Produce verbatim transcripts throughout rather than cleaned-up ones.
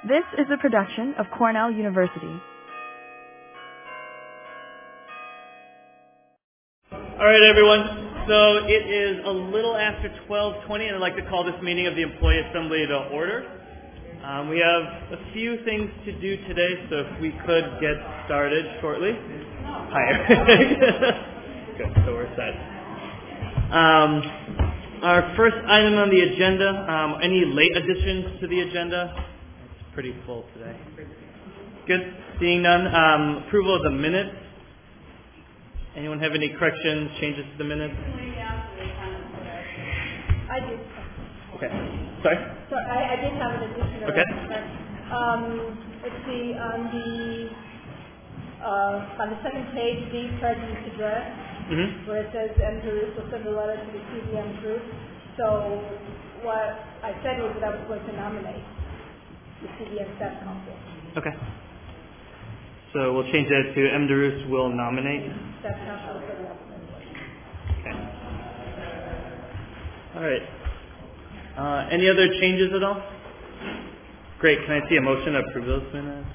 This is a production of Cornell University. All right, everyone. So it is a little after twelve twenty, and I'd like to call this meeting of the Employee Assembly to order. Um, we have a few things to do today, so if we could get started shortly. Hi, Eric. Good, so we're set. Um, our first item on the agenda, um, any late additions to the agenda? It's pretty full today. Good, seeing none. Um, approval of the minutes. Anyone have any corrections, changes to the minutes? I did. Okay. Sorry? So I, I did have an additional. Okay. Um, let's see, on the uh, on the second page, the President's address, Mm-hmm. where it says M. Jerusalem sent a letter to the C D M group. So what I said was that I was going to nominate the C D M staff council. Okay. So we'll change that to M. DeRoos will nominate. Staff council for the Okay. All right. Uh, any other changes at all? Great. Can I see a motion to approve those minutes?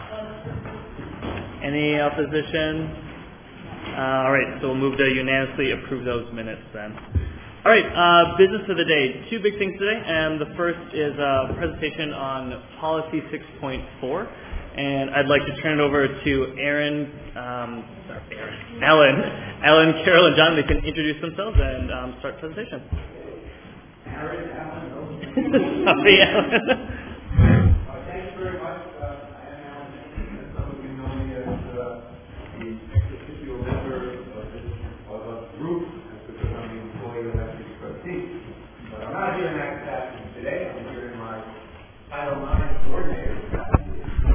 Any opposition? Uh, all right. So we'll move to unanimously approve those minutes then. All right. Uh, business of the day. Two big things today, and the first is a presentation on Policy six point four. And I'd like to turn it over to Aaron, um, sorry, Aaron, Ellen, Ellen, Carol, and John. They can introduce themselves and um, start presentation. Aaron, Ellen. Sorry, Ellen. uh, thank you very much. Uh, I am Alan. As some of you know me as uh, the ex-officio member of this of a group, because I'm the employee elected trustee. But I'm not here in that capacity today. I'm here in my Title nine coordinator capacity.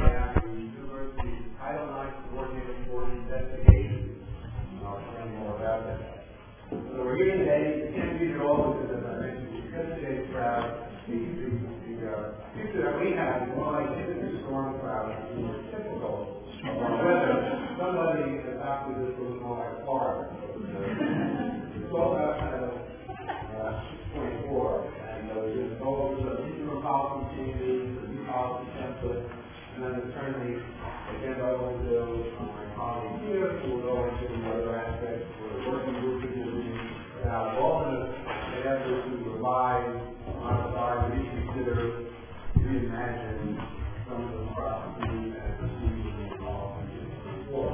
Title nine coordinator for investigation. I'll explain more about that. So we're here today. We can't read it all because, as I mentioned, because today's crowd, the, the, the uh, picture that we have is more like a storm crowd. It's more typical of our weather. Somebody adopted this a little more like Florida. It's all about kind of uh, six point four. And uh, there's all the interim policy changes, the new policy template, and then certainly again, I will do my colleague here, who will go into the other aspects for the working group is doing about all in an effort to revise, modify, reconsider, reimagine some of the processes and procedures involved in six point four.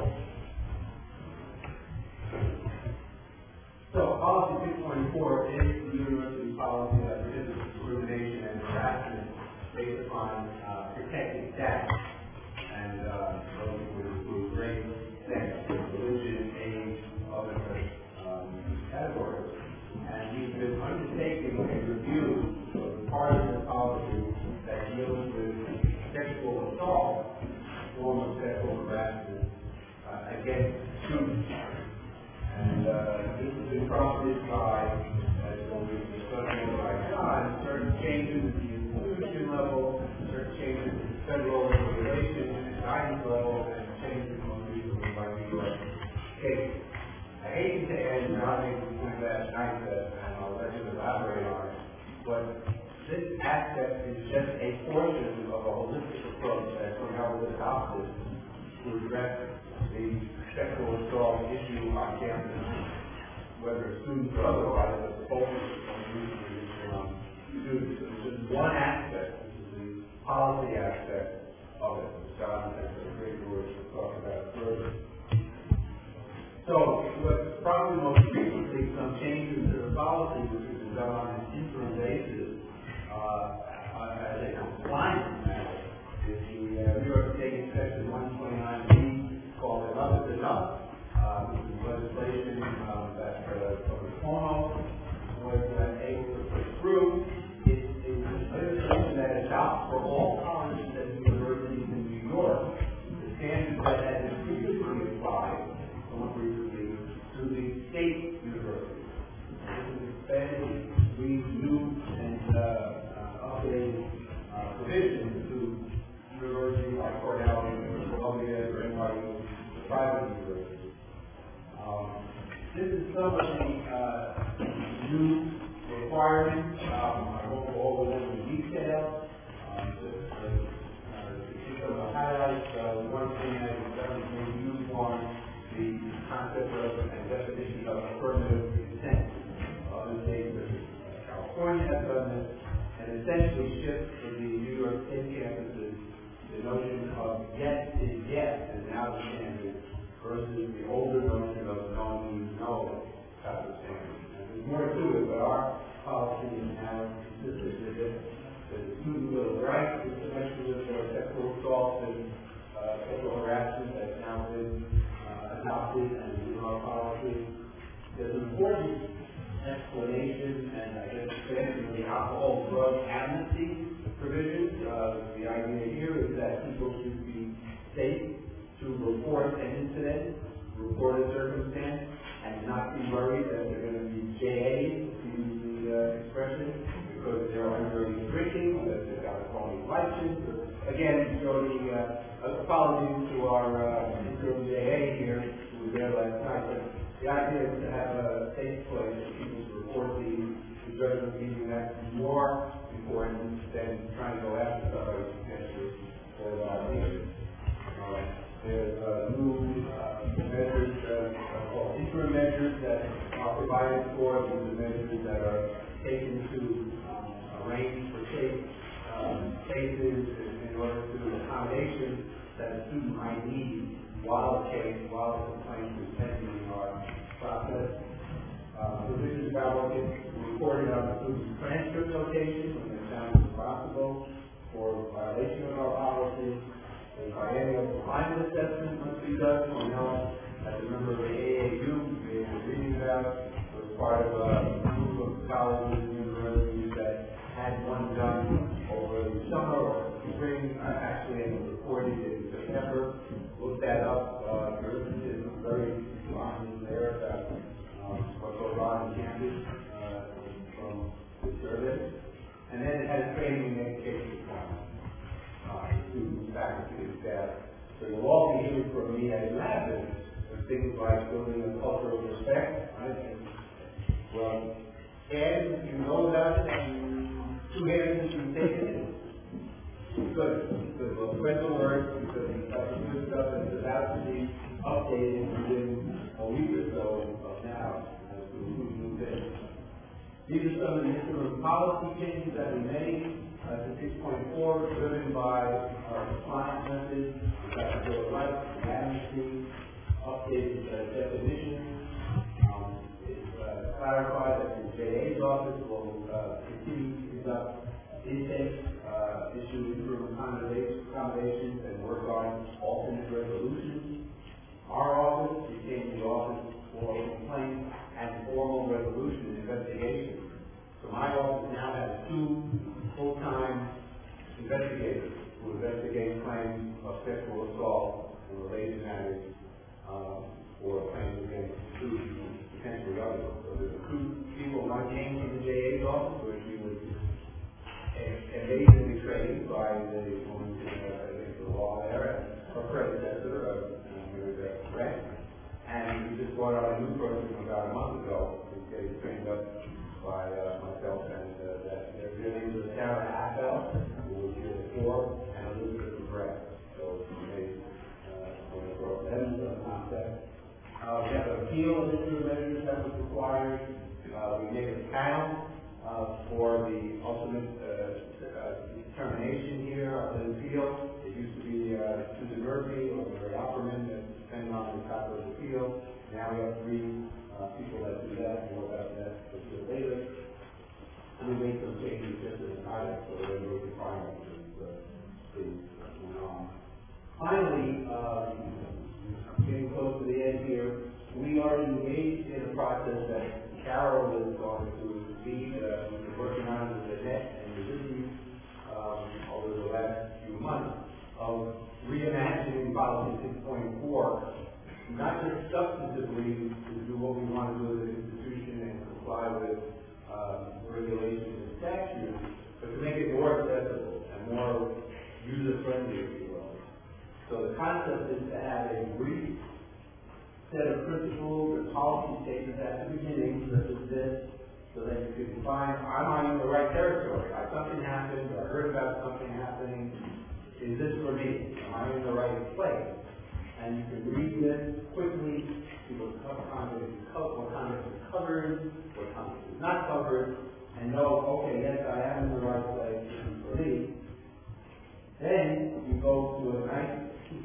So, policy six point four is the university policy that prohibits discrimination and harassment based upon uh, protected status. And uh, those would include race, sex, religion, age, other um, categories. And we've been undertaking a review of the part of the policy that deals with sexual assault, a form of sexual harassment uh, against students. And uh, this has been prompted by, as we'll be discussing by John, certain changes at the institution level, certain changes in federal regulations, guidance level, and changes most recently by New York State. I hate to add nothing to that mindset, and I'll let you elaborate on it, but this aspect is just a portion of a holistic approach that Cornell has adopted to address the sexual assault issue on campus, whether students or otherwise, but the focus on usually on students. So this is one aspect, this is the policy aspect of it. John has a great word to talk about further. So, what's probably most recently some changes to the policy, which has been done on an interim basis uh, as a compliance matter, is the uh, New York State Section one twenty-nine B called Enough is Enough. Uh, this is legislation um, that uh, Cuomo was uh, able to put through. It's legislation that adopts for all colleges and universities in New York the standards that had been previously applied, somewhat recently, to the state universities. This is expanded, brings new and uh, uh, updated uh, provisions to universities like Cornell, Columbia, or N Y U, the private universities. Um, this is some of the uh, new requirements. Um, I won't go over them in detail. Um, the, the essentially shift for the New York State campuses the notion of yes is yes is now the standard versus the older notion of no means no type of standard. And there's more to it, but our policy is now consistent with it. The student bill of rights is connection with uh, sexual assault and uh, sexual harassment that's now been uh, adopted and is in our policy. There's an important explanation and I guess expansion of the alcohol drug amnesty provisions. Uh, the idea here is that people should be safe to report an incident, report a circumstance, and not be worried that they're going to be J A's, to use the uh, expression, because they're underage drinking, or that they've got a phony license. Again, showing uh, apologies to our uh, interim J A here, who was there last night. But the idea is to have a safe place for people to report these. The judge was thinking that's more important than trying to go after somebody potentially for that reason. Uh, there's uh, new uh, measures uh, called interim measures that are provided for. These are measures that are taken to um, arrange for safe um, cases in, in order to accommodation that a student might need while the case, while the complaint is pending in our process. Uh, provisions about what gets reported on the student's transcript location when they're found responsible for violation of our policy. A biennial climate assessment must be done. We know, as a member of the A A U, we were reading about, was part of a group of colleges and universities that had one done over the summer or spring, uh, actually, and was reported in September. Look that up. Uh, there is very lines there about um, what goes on in campus uh, from the survey. And then it has training and education requirements. Uh, students, faculty, and staff. So you'll all be hearing from me at eleven of things like building a culture of respect. Right? Well, and you know about it, and two hands you take it. Good. Good. Well, spread the word because it's some good stuff and it's about to be updated within a week or so of now as to who new things. These are some of the interim policy changes that we made. Uh, to six point four, driven by our compliance methods, we've got the Bill of Rights, the amnesty, updated uh, definitions. Um, it's uh, clarified that the J A's office will uh, continue to conduct intake, uh, issue interim accommodations, and work on alternate resolutions. Our office became the office for complaints and formal resolution investigation. So my office now has two full-time investigators who investigate claims of sexual assault and related matters uh, or claims against students and potentially others. So there's two people, one came from the J A's office, which we was amazingly trained by the woman who uh, against the law there, her predecessor, uh, Brett. And we just brought out a new person about a month ago who's getting trained up by uh, myself and uh, that their name is Sarah Appel, who was here before, and Elizabeth Brett. So they uh, brought them to the concept. Uh, we have an appeal of interim measures that was required. Uh, we made a panel uh, for the ultimate uh, uh, determination here of the appeal. It used to be uh, Susan Murphy or Mary Opperman, depending on the type of appeal. Now we have three Uh, people that do that, more about that a little later. And we made some changes just in the title, so that we can find out what's going on. Finally, um, getting close to the end here, we are engaged in a process that Carol is going to lead. Uh, we've been working on with Annette and Ulysses um, over the last few months of reimagining policy six point four. Not just substantively to do what we want to do as an institution and comply with um, regulations and statutes, but to make it more accessible and more user-friendly, if you will. So the concept is to have a brief set of principles and policy statements at the beginning, such as this, so that you can find, am I in the right territory? Like something happened, or I heard about something happening. Is this for me? Am I in the right place? And you can read this quickly, see what content is covered, what content is not covered, and know, okay, yes, I am in the right place,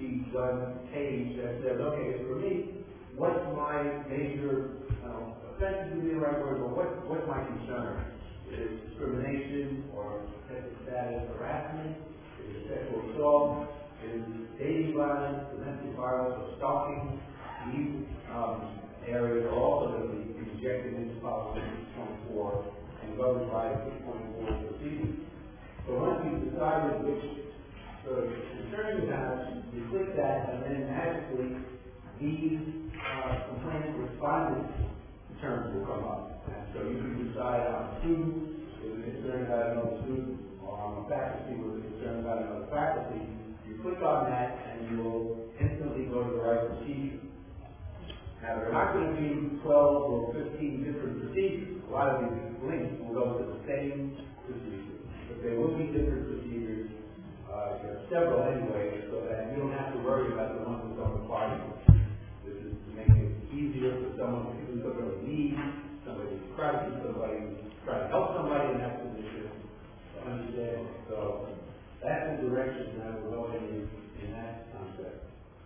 be done page that says, okay, for me, what's my major, uh, offense would be the right word, but what, what's my concern? Is it discrimination or protected status harassment? Is it sexual assault? Is it dating violence, domestic violence, or stalking? These um, areas are also going to be injected into policy six point four and governed by six point four procedures. So once you've decided which sort of concern you have, you click that, and then magically these uh, complaint respondent terms will come up. And so you can decide I'm a student with a concern about another student, or I'm a faculty with a concern about another faculty. You click on that, and you will instantly go to the right procedure. Now, there are not going to be twelve or fifteen different procedures. A lot of these links will go to the same procedure. But there will be different procedures, uh, there are several anyway, so that you don't have to worry about the ones that don't apply to you. This is to make it easier for someone who's going to need, somebody who's crisis, somebody who's trying to help somebody in that position to understand. So that's the direction that we're going in, in that concept.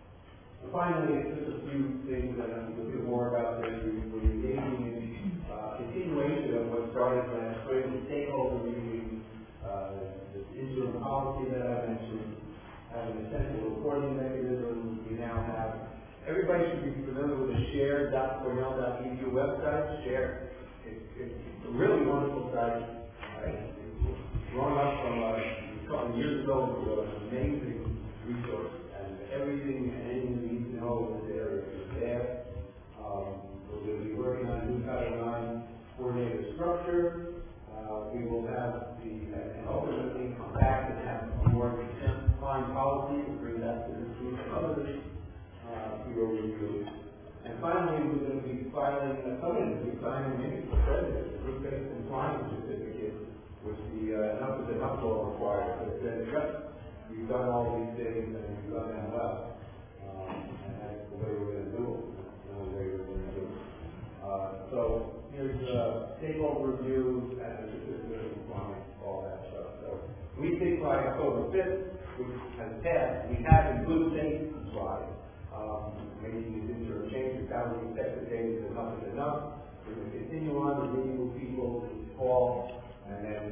Finally, just a few things that I'm a little bit more about this. We're engaging in uh, continuation of what started last spring, the stakeholder meeting, uh, the interim policy that I mentioned, having a central reporting mechanism. We now have, everybody should be familiar with the share dot cornell dot e d u website. Share. It, it's a really wonderful site. Right? Growing up from uh, a couple of years ago, it was an amazing resource. Everything and anything you need to know in this area is there. Um, we're going to be working on a new Title nine coordinated structure. Uh, we will have the, uh, and ultimately come back and have a more defined policy and bring that to this group of others uh, peer review. And finally, we're going to be filing, uh, something to be signing maybe for president, a group-based compliance certificate, which the uh, enough is enough law requires. But it says, yep, we've done all these things and we've done them well. Um, and that's the way we're going to do it. That's the only way we're going to do it. Uh, so here's a stakeholder review and a certificate of compliance, all that stuff. So we think by October fifth, which has passed, we have in good faith complied. Um, maybe these interim changes, how we effective date is enough is enough. We're going to continue on with meeting with people this fall and then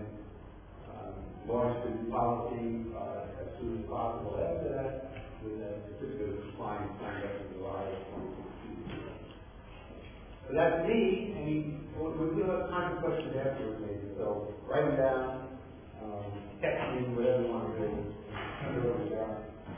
launch the new policy uh, as soon as possible after that, with a certificate of compliance signed up in July of twenty sixteen. So that's me. I mean, we'll, we'll do a kind of questions afterwards, maybe. So write them down, um, text me, whatever you want to do. Turn it over to John.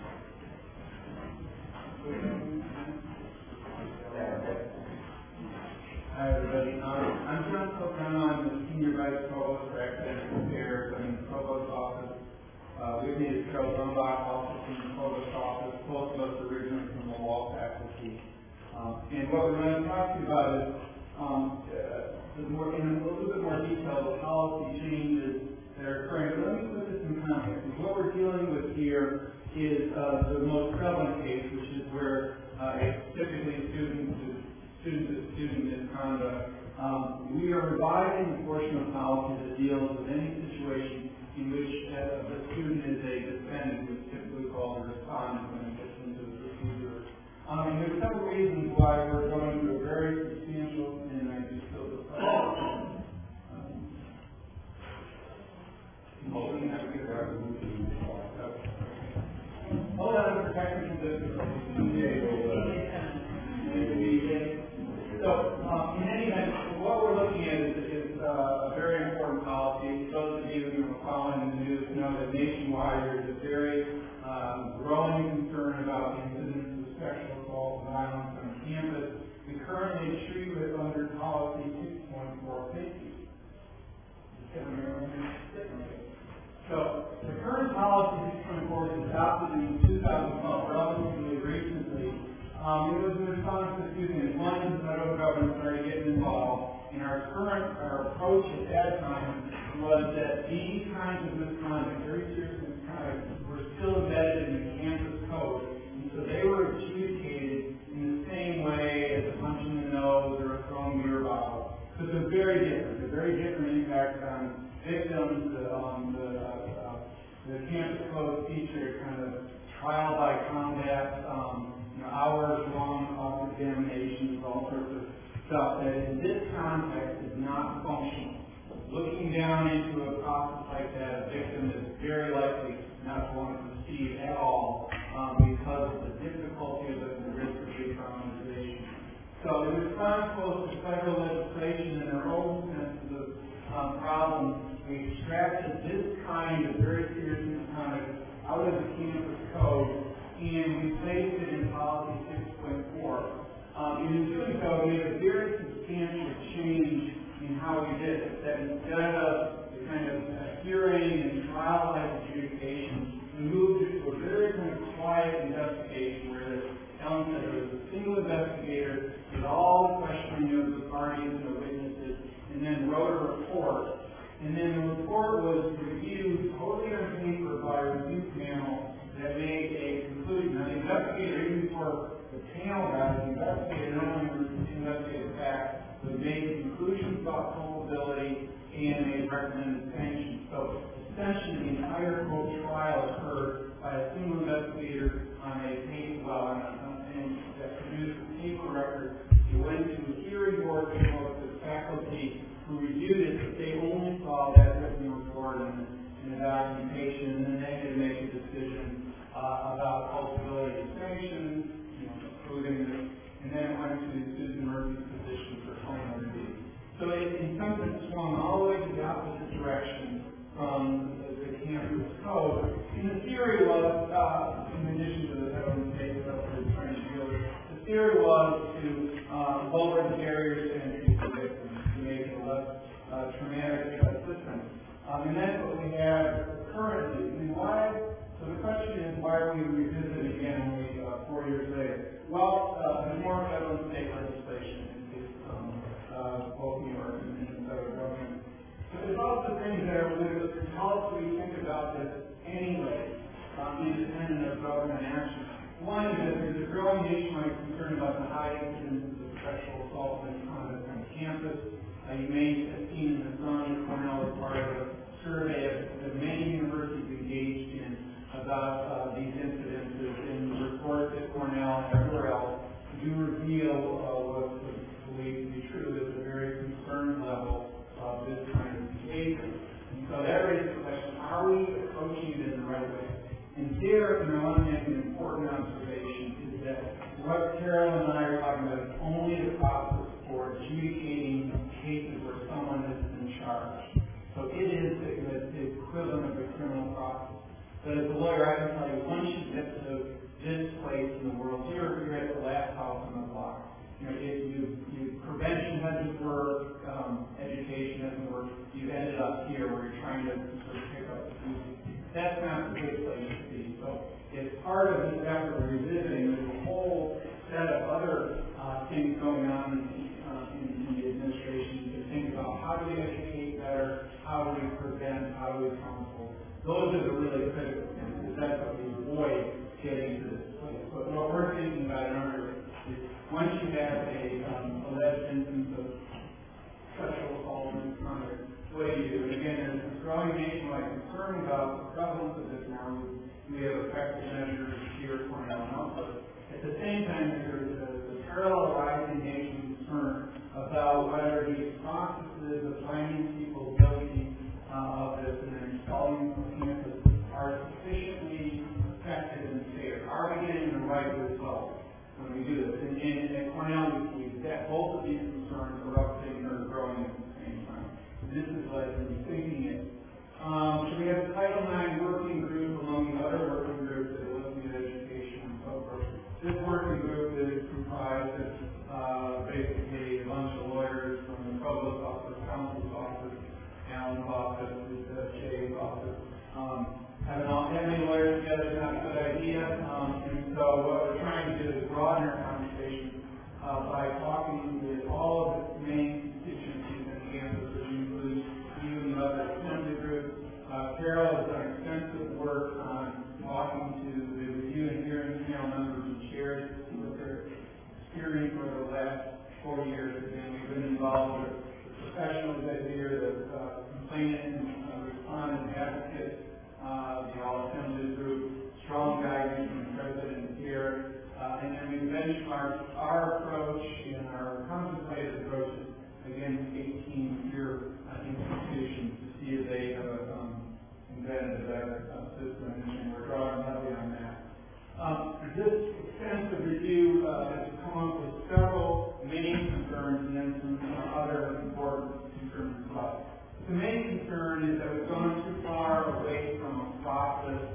Hi, everybody. Um, I'm John Socano. I'm the Senior Vice Provost for Academic Affairs. I'm in the Provost's office. Uh, with me is Carol Drumbach, also from the Provost's office. Both of us originally from the law faculty. Um, and what we're going to talk to you about is, um, uh, the more, in a little bit more detail, the policy changes that are occurring. But let me put this in context. What we're dealing with here is uh, the most prevalent case, which is where uh, it's typically students who student-to-student misconduct. Um, we are revising the portion of policy that deals with any situation in which uh, the student is a defendant, who's typically called a respondent when it gets into the procedure. Um, and there's several reasons why we're going through a very substantial, and I just feel the um, hold on for technical difficulties. So, um, in any event, what we're looking at is, is uh, a very important policy. Those of you who are following the news know that nationwide there's a very um, growing concern about the incidence of sexual assault and violence on campus. We currently treat it under policy six point four fifty. So, the current policy six point four was adopted in two thousand twelve, relatively recently. Um, it was in response to, excuse me, one, the federal government started getting involved, and our current, our approach at that time was that these kinds of misconduct, very serious misconduct, were still embedded in the campus code, and so they were adjudicated in the same way as a punch in the nose or a thrown beer bottle. So they're very different. They're very different impact on victims. The, um, the, uh, uh, the campus code feature kind of trial by combat, um, you know, hours-long cross-examinations, all sorts of stuff that in this context is not functional. Looking down into a process like that, a victim is very likely not going to proceed at all um, because of the difficulty of it and the risk of re-traumatization. So in response both to federal legislation and our own senses of um, problems, we extracted this kind of very serious misconduct out of the campus code and we placed it in policy six point four. Um, and in doing so, we made a very substantial change in how we did it. That instead of the kind of uh, hearing and trial-like adjudication, we moved it to a very kind of quiet investigation where, as Ellen said, there was a single investigator did all the questioning of the parties and the witnesses, and then wrote a report. And then the report was reviewed totally on paper by a review panel that made a conclusion. Now, the investigator, even before the panel got it, the investigator not only investigated facts, but made conclusions about culpability and made recommended sanctions. So essentially, the entire whole trial occurred by a single investigator on a paper, well, on a, and that produced a paper record. It went to a hearing board that was the faculty who reviewed it, but they only saw that written report and, and the documentation, and then they had to make a decision uh, about culpability and sanctions, you know, approving this, and then it went to Susan Murphy's position for home review. So it, in some sense, swung all the way to the opposite direction from the, the campus code. And the theory was, uh, in addition to the federal and state stuff we're trying to deal with, the theory was to uh, lower the barriers to entry for victims, to make it a less uh, traumatic uh, system. Um, and that's what we have currently. And why? So the question is, why are we revisiting again only uh, four years later? Well, uh, there's more federal and state legislation in this, um, uh, both New York and the federal government. But there's also things that are going to help us think about this anyway, um, independent of government action. One is that there's a growing nationwide concern about the high incidence of sexual assault and misconduct on campus. Uh, you may have seen in the Sun that Cornell is part of a survey that many universities engaged in about uh, these incidences, and the reports at Cornell and everywhere else do reveal uh, what's believed to be true. There's a very concerned level of this kind of behavior. And so that raises the question, are we approaching it in the right way? And here, you know, I want to make an important observation, is that what Carol and I are talking about is only the process for adjudicating cases where someone has been charged. So it is the, the equivalent of the criminal process. But as a lawyer, I can tell you, once you get to this place in the world, you're, you're at the last house on the block. You know, if you, you prevention hasn't worked, um, education hasn't worked, you've ended up here where you're trying to sort of pick up the pieces. That's not the good place to be. So as part of this effort of revisiting, there's a whole set of other uh, things going on in, uh, in, in the administration to think about how do we educate better, how do we prevent, how do we counsel. Those are the really critical things, because that's what we avoid getting to this place. But what we're thinking about in our is once you have a um, alleged instance of sexual assault and misconduct, what do you do? And again, there's a growing nationwide concern about the prevalence of this now. We have effective measures here at Cornell and elsewhere. At the same time, there's a, a parallel rising national concern about whether these processes of finding people guilty uh, of this and then installing them on campus are sufficiently effective and fair. Are we getting the right results when we do this? And, and at Cornell, we, we that both of these concerns are updating or growing at the same time. This is what we're thinking it. Um, so we have the Title nine working group among the other working groups that are looking at education and so forth. This working group is comprised of uh, basically a bunch of lawyers from the Provost's office, counsel's office, Alan's office, uh, Jay's office. Um, having all that many lawyers together is not a good idea. Um, and so what we're trying to do is broaden our conversation uh, by talking with all of the main constituencies on campus, which includes you and the other assembly groups. Uh, Carol has done extensive work on talking to the review and hearing panel members and chairs with their experience over the last four years. And we've been involved with the professionals that here, the uh, complainant and uh, respondent advocate, uh, the all assembly group, strong guidance from the president here. Uh, and then we benchmarked our approach and our contemplated approaches against eighteen peer uh, institutions to see if they have um, invented a better uh, system, and we're drawing heavily on that. Um, this extensive review uh, has come up with several main concerns and then some uh, other important concerns as well. The main concern is that we've gone too far away from a process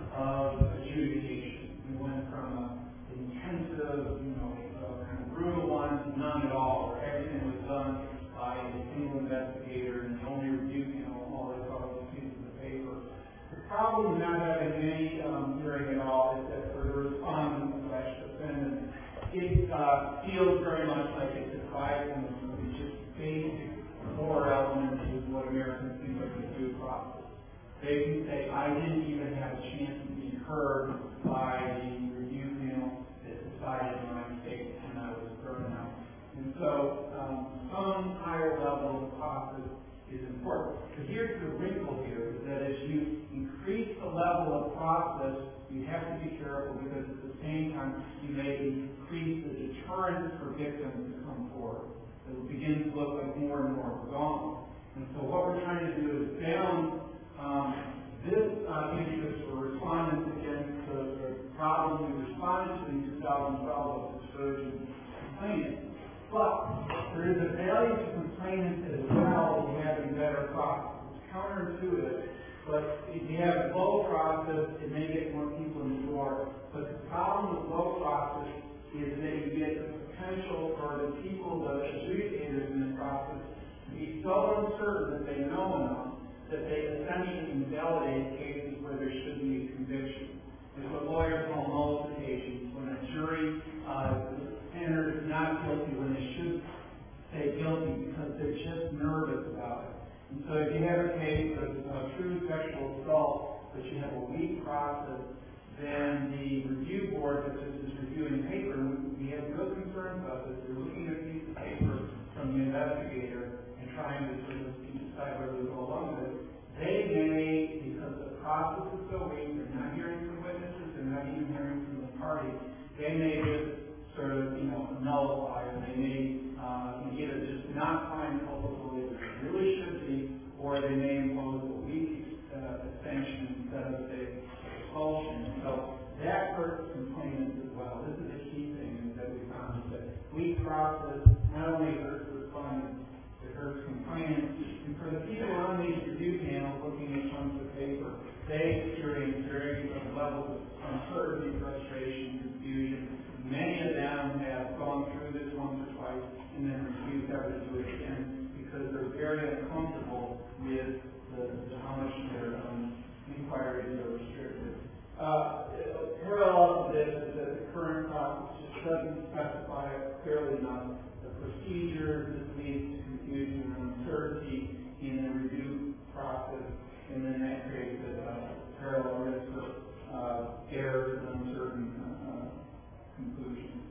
of adjudication. We went from a intensive, you know, uh, kind of brutal one to none at all, where everything was done by a single investigator and the only review, you know, all they saw was pieces of paper. The problem with not having any um, hearing at all is that for the respondent slash defendant, it uh, feels very much like it's advising them of these just basic core elements of what Americans think of the due process. They can say, I didn't even have a chance to be heard by the review panel that decided my case when I was thrown out. And so um, some higher level of process is important. But here's the wrinkle here, is that as you increase the level of process, you have to be careful because at the same time you may increase the deterrence for victims to come forward. It will begin to look like more and more gone. And so what we're trying to do is balance um, this uh, interest for respondents against the, the problem we responded to in two thousand twelve of discouraging complainants. But there is a value to complainants as well in having better process. It's counterintuitive, but if you have low process, it may get more people in the door. But the problem with low process is that you get the potential for the people, the adjudicators in the process, to be so uncertain that they know enough that they essentially invalidate cases where there should be a conviction. It's what lawyers call nullifications, when a jury uh, standard is not guilty when they should say guilty because they're just nervous about it. And so if you have a case of uh, true sexual assault, but you have a weak process, then the review board that just is reviewing paper, and we have real concerns about this, they're looking at a piece of paper from the investigator and trying to sort of decide whether to go along with it. They may, because the process is so weak, they're not hearing from witnesses, they're not even hearing from the party, they may just sort of, you know, nullify, or they may uh, either just not find culpable as it really should be, or they may impose a weak uh, sanction instead of, say, expulsion. So that hurts complainants as well. This is a key thing that we found, is that weak process not only hurts respondents, it hurts complainants. And for the people on these review panels looking at chunks of paper, they experience very levels of uncertainty, frustration, confusion. Many of them have gone through this once or twice and then refused ever to do it again because they're very uncomfortable with the, the how much their um, inquiries are restricted. Uh, parallel to this is that the current process just doesn't specify clearly enough the procedures. This leads to confusion and uncertainty in the review process, and then that creates a uh, parallel risk of uh, errors and uncertain uh, conclusions.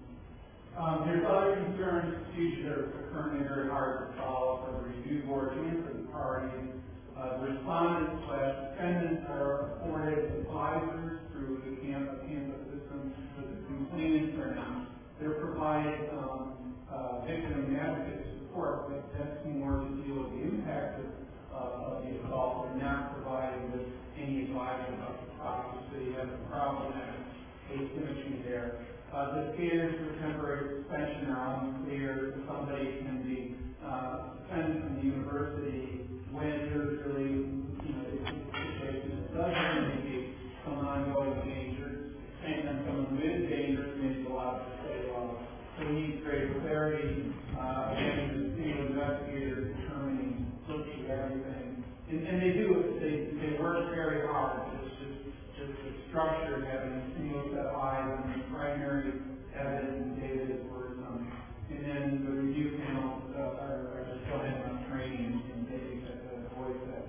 Um, there's other concerns, procedures that are currently very hard to follow for the review board and for the parties. Uh, the respondents slash defendants are afforded advisors through the campus system, but the complainants are not. They're provided um, uh, victim and advocate support, but that's more to deal with the impact of, uh, of the assault. They're not provided with any advice about the process, so you have a problematic asymmetry there. Uh, the standards for temporary suspension are unclear. Somebody can be uh, suspended from the university when there's really, you know, it's a situation that doesn't indicate some ongoing danger, and then someone who is dangerous may be allowed to stay on. So we need great clarity, uh, again, the single investigator determining, looking at everything. And, and they do it, they, they work very hard. It's just, just the structure, having a single set of eyes on the primary evidence and data is worrisome. And then the review panels uh, are, are just still having enough training and data that avoid that.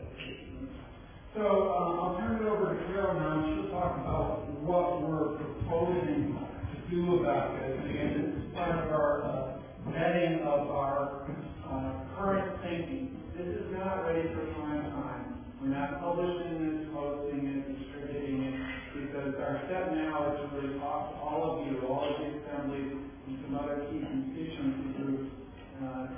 So um, I'll turn it over to Carol now, and she'll talk about what we're proposing to do about this. And again, this is part of our uh, vetting of our uh, current thinking. This is not ready for prime time. We're not publishing this, posting it, distributing it, because our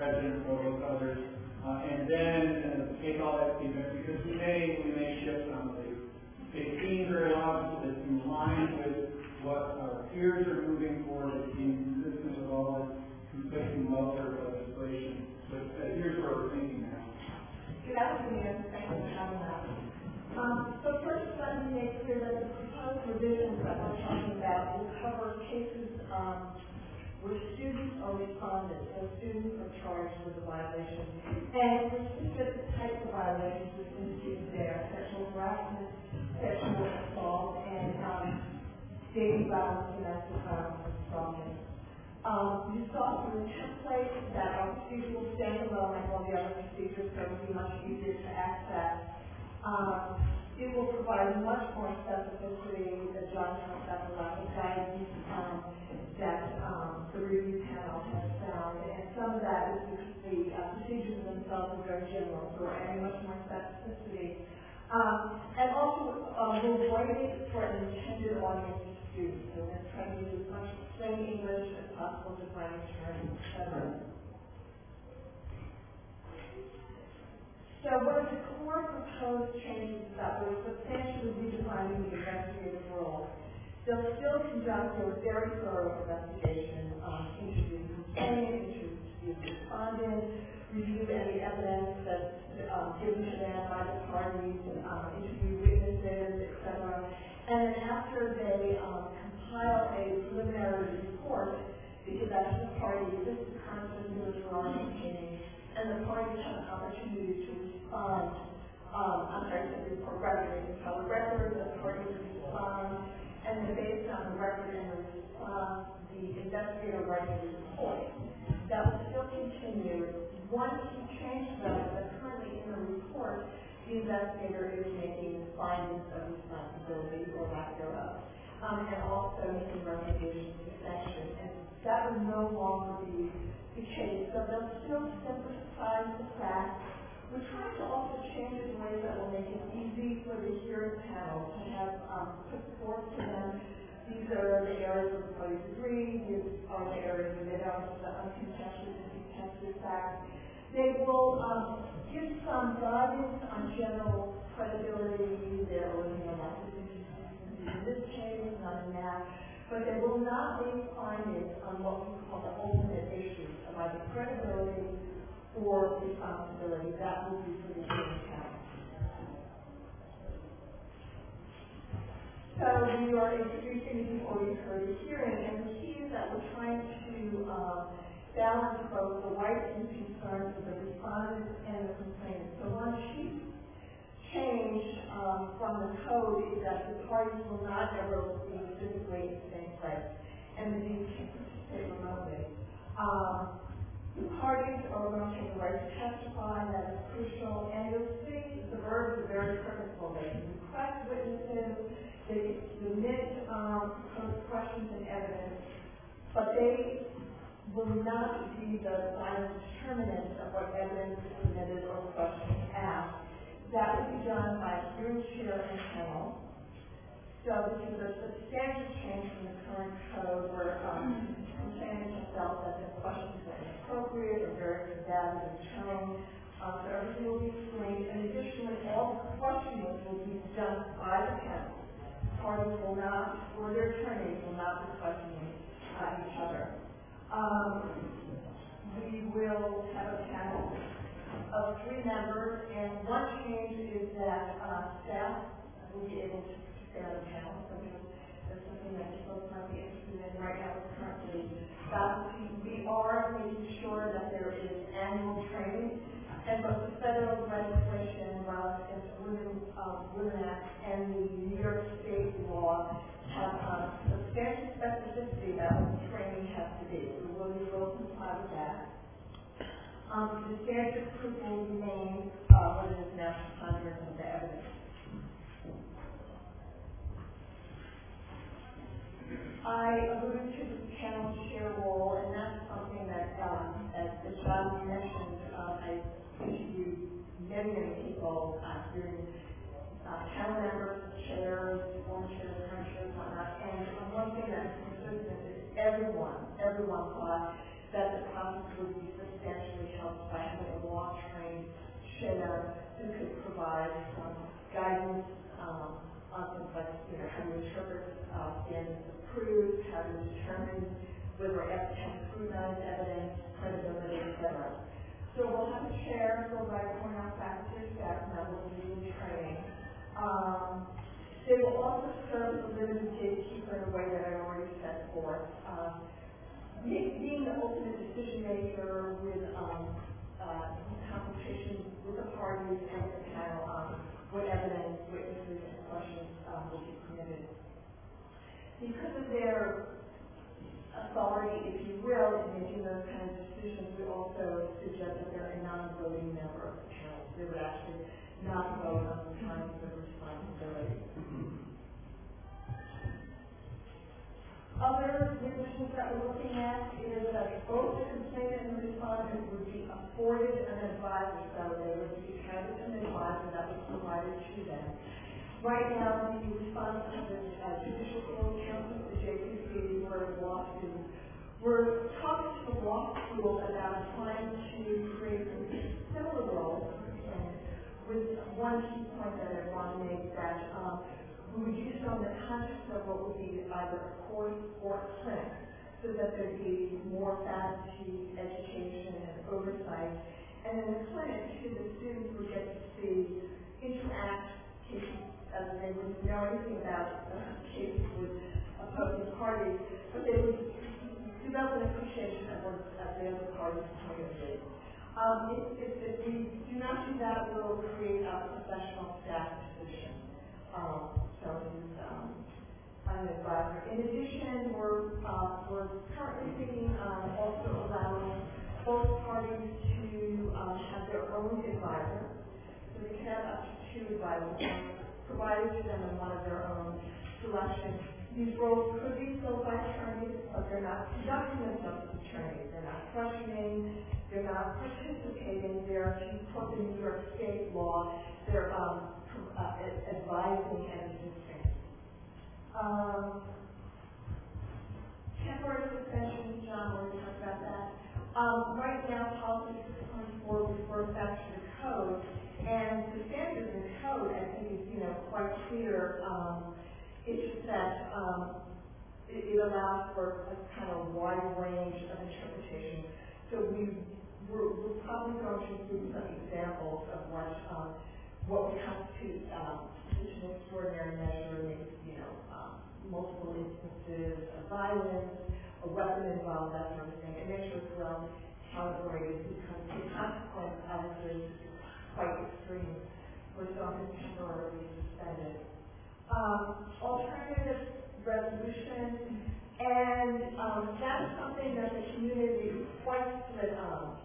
president, provost, others, uh, and then uh, take all that feedback, because we may, we may shift some of these. It seems very logical that's in line with what our peers are moving forward. It seems consistent with all this conflicting welfare legislation. But uh, here's where we're thinking now. Good afternoon. Thank you for having us. Um, so first, let me make clear that the proposed revisions that we're talking about will cover cases um, where students are responded, so students are charged with a violation. And for specific types of violations which include there, sexual harassment, sexual assault, and um, dating violence, domestic violence, and stalking. Um, you saw through the template that our procedure will stand alone like all the other procedures, so it will be much easier to access. Um, it will provide much more specificity, the John talked about the lack of guidance um, that um, the review panel has found, and some of that is because the uh, procedures themselves are very general, so we're adding much more specificity. Um, and also, um, we're writing for an intended audience of students, so we're trying to use as much plain English as possible, defining terms, et cetera. So one of the core proposed changes is that we're substantially redefining the investigative role. They'll still conduct a very thorough investigation, um, interview complainant, interview respondent, review any evidence that's um, given to them by the parties, um, interview witnesses, et cetera. And then after they um, compile a preliminary report, because that's the party, this is constantly withdrawing meeting, and the parties have an opportunity to respond. Um, I'm sorry, to report rather than compile a record, the parties respond, and then based on the record and the response, the investigator writes a report. That will still continue. One key change, though, is that currently in the report, the investigator is making findings of responsibility or lack thereof, um, and also making recommendations to sanction. And that will no longer be the case. So they'll still synthesize the facts. We're trying to also change it in ways that will make it easy for the hearing panel to have um, put forth to them. These are the areas where the parties agree. These are the areas where they don't, the uncontested and contested facts. They will um, give some guidance on general credibility. They're looking at that in this case, not in that. But they will not make findings on what we call the ultimate issues of either credibility or responsibility. That will be for the hearing panel. So we are introducing before we heard a hearing, and the key is that we're trying to uh, balance both the rights and concerns of the respondents and the complainants. So one key change um, from the code is that the parties will not ever be physically in the same place, and the dean can participate remotely. Um, the parties are going to have the right to testify, that is crucial, and you'll see the verbs are very purposeful. They can request witnesses, they submit um, questions and evidence, but they will not be the final determinant of what evidence is submitted or questions asked. That will be done by a hearing chair and panel. So this is a substantial change from the current code where um, complainants have felt that the questions were inappropriate or very valid and telling. Uh, so everything will be screened, and additionally, all the questions will be done by the panel. Parties will not, or their attorneys will not be questioning uh, each other. Um, we will have a panel of three members, and one change is that uh, staff will be able to participate on the panel. So that's something that folks might be interested in right now. It's currently faculty. We are making sure that there is annual training, and both the federal legislation, while it's Women, uh, Women Act, and the New York State law have uh, substantial specificity about what the training has to be. We will, we will comply with that. Um, the standard proof will remain uh, what it is now, preponderance of the evidence. I alluded to the panel chair role, and that's something that, um, as, as John mentioned, um, I interviewed many, many people, uh, including uh, panel members, chairs, former chairs, current chairs, whatnot, and um, one thing that's consistent is everyone, everyone thought that the process would be substantially helped by having a law-trained chair who could provide some guidance um, on things like, you know, how to interpret uh, standards of proof, how to determine whether we have to scrutinize evidence, credibility, et cetera. So we'll have a chair filled by Cornell faculty or staff members leading training. Um, they will also serve as a limited gatekeeper in a way that I already set forth. Um, being the ultimate decision maker with um, uh, consultation with the parties and with the panel on what evidence, witnesses, and questions um, will be permitted. Because of their authority, if you will, in making those kinds of decisions, we also suggest that they're a non-voting member of the panel. They would actually not vote on the kinds of responsibility. Other revisions that we're looking at is that both the complainant and the respondent would be afforded an advisor, so they would be handed an advisor that was provided to them. Right now, the respondent of the uh, Judicial Appeals Council, the J P C, Board of Law Students, we're talking to the law school about trying to create some similar roles, and with one key point that I want to make that um, we would do so in the context of what would be either a course or a clinic, so that there'd be more faculty, education, and oversight. And in the clinic, the students would get to see, interact, cases, as they wouldn't know anything about uh, cases with opposing parties, but they would develop an appreciation of what of the other party's point of view. Um, if, if, if we do not do that, we'll create a professional staff position. Um, so he's um, an advisor. In addition, we're, uh, we're currently thinking um, also allowing both parties to um, have their own advisor. So they can have up to two advisors provided to them in one of their own selections. These roles could be filled by attorneys, but they're not conducting themselves as attorneys. They're not questioning. They're not participating. They're, to quote the New York State law, they're um, uh, advising and assisting. Um, temporary suspension, John already talked about that. Um, right now, policy six point four refers back to the code, and the standards in the code, I think, is you know quite clear. Um, it's just that um, it, it allows for a kind of wide range of interpretation. So we we're, we're probably going to include some examples of what um, what would constitute um, such an extraordinary measure, maybe you know um, multiple instances of violence, a weapon involved, that sort of thing, and make sure it's well calibrated because the consequence obviously is quite extreme for someone who's temporarily suspended. Um, alternative resolution, and um, that's something that the community is quite split on.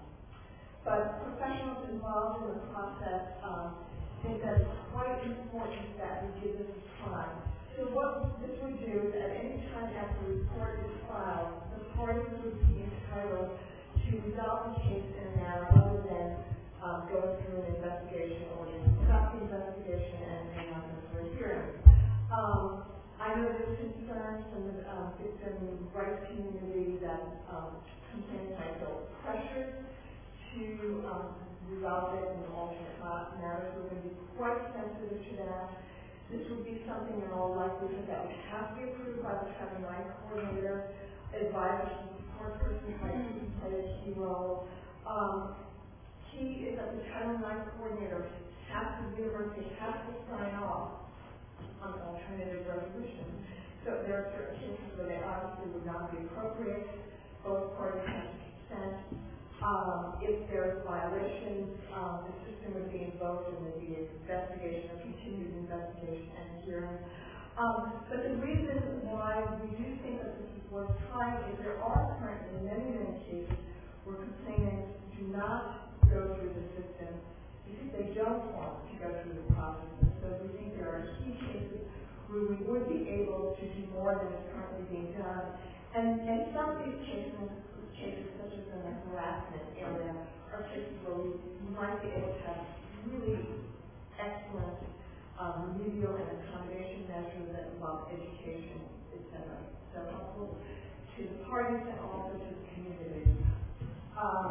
But professionals involved in the process um, think that it's quite important that we give this a try. So what this would do is at any time after the report is filed, the parties would be entitled to resolve the case in a manner other than um, go through an investigation or to stop the investigation and hang on for a hearing. Um, I know there's concerns from the um, victim rights community that um, complainants might feel pressured to um, resolve it in an alternate manner. So we're going to be quite sensitive to that. This would be something in all likelihood that would have to be approved by the Title nine coordinator. Advisors and support persons might play a key role. Um, key is that the Title nine coordinator has to, the university has to sign off on alternative resolution. So there are certain cases where they obviously would not be appropriate. Both parties have to consent. Um, if there's violations, um, the system would be invoked and there'd be an investigation, a continued investigation and hearing. Um, but the reason why we do think that this is worth trying is there are currently many, many cases where complainants do not go through the system because they don't want to go through the process. So we think there are key cases where we would be able to do more than is currently being done. And, and some of these cases, cases such as in the harassment area, are cases where we might be able to have really excellent um, remedial and accommodation measures that involve education, et cetera. So helpful to the parties and also to the community. Um,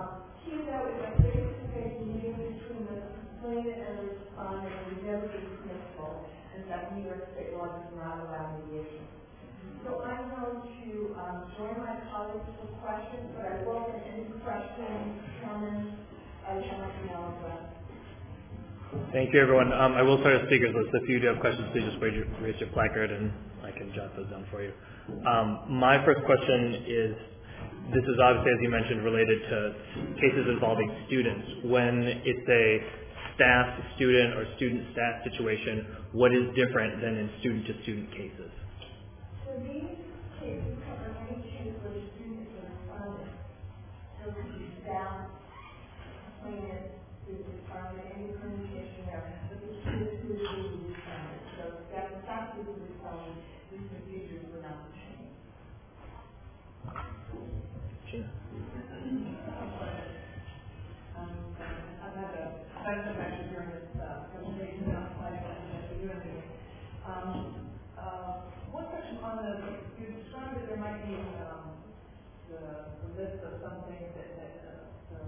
tease out with a face-to-face meeting between the complainant and the respondent would never be permissible, and that New York State law does not allow mediation. So I'm going to um, join my colleagues for questions, but I welcome any questions, comments. I have my email address. Thank you, everyone. Um, I will start a speakers list. If you do have questions, please just raise your, raise your placard and I can jot those down for you. Um, my first question is, this is obviously, as you mentioned, related to cases involving students. When it's a staff-student or student-staff situation, what is different than in student-to-student cases? So these cases cover any case where the student is a respondent. So it could be staff, complainant, student respondent, any communication there. But the student who is the respondent. So staff, staff is the respondent. These procedures would not be changed. Gina. Um, I've had a I've had actually during this uh, presentation on slide that you're doing. Um, uh, one question on the, you described that there might be um, the, the list of some things that, that uh, the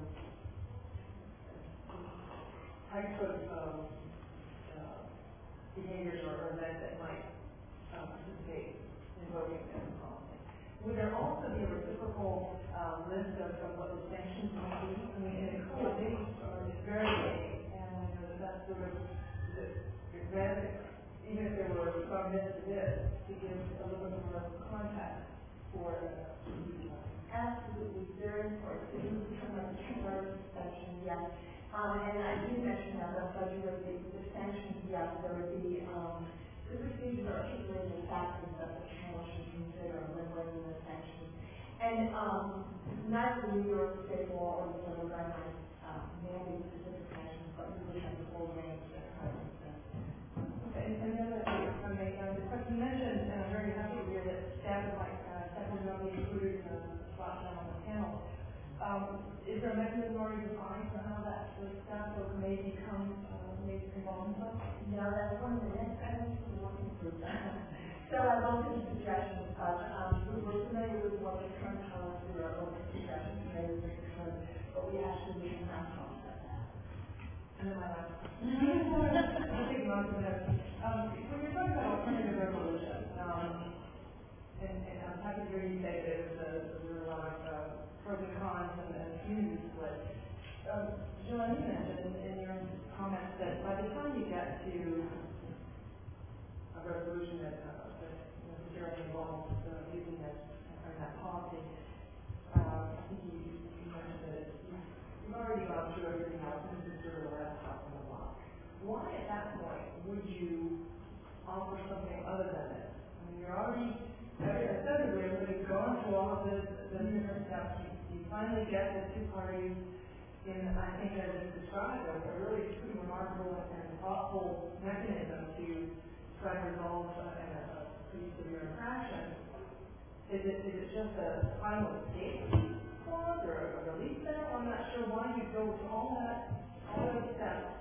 types of um, uh, behaviors or events that might uh, participate in voting in the policy. Would there also be a reciprocal uh, list of, of what the sanctions might be? I mean, in a court, they are very vague, and I know that that's sort of the red. Even if there were some this to this, to give a little bit more context for uh, Absolutely, very important. So you become a two-word section, yes. Um, and I did mention that, that's why you wrote the, the sanctions, yes, there would be, um, the procedures are articulated the factors that the panel should consider when weighing the sanctions. And um, neither New York State law or the federal guidelines uh, mandate specific sanctions, but we would have the whole range that covers them. Okay, and then uh, I mean, uh, the question you mentioned, and I'm very happy to hear that staff would like uh, staff would not be included in the slot down on the panel. Um, is there a mechanism already defined for how that the staff will may become uh, may involve themselves? No, that's one of the next items we're working through. So I've opened suggestions, but um, we're familiar with what the current policy or open suggestions made is concerned, but we actually can not talk about that. And then my last question. I'm taking on to the next. Um, when you're talking about alternative resolution, um, and, and I'm happy to hear you say that it was a, there were a lot of uh, pros and cons and, and community split. Um, Joanne, you mentioned in your comments that by the time you get to a resolution that, uh, that you know, directly involves uh, using that, or that policy, uh, I think you, you mentioned that it's, you've already gone through everything else and this is sort of the last stop on the block. Why at that point would you offer something other than this? I mean, you're already, essentially, everybody's gone through all of the, the different steps. You, you finally get the two parties in, I think, as it's described, a, a really pretty remarkable and thoughtful mechanism to try to resolve uh, a, a pretty severe infraction. Is it, is it just a final escape clause or a release valve? I'm not sure why you go to all that, all those steps.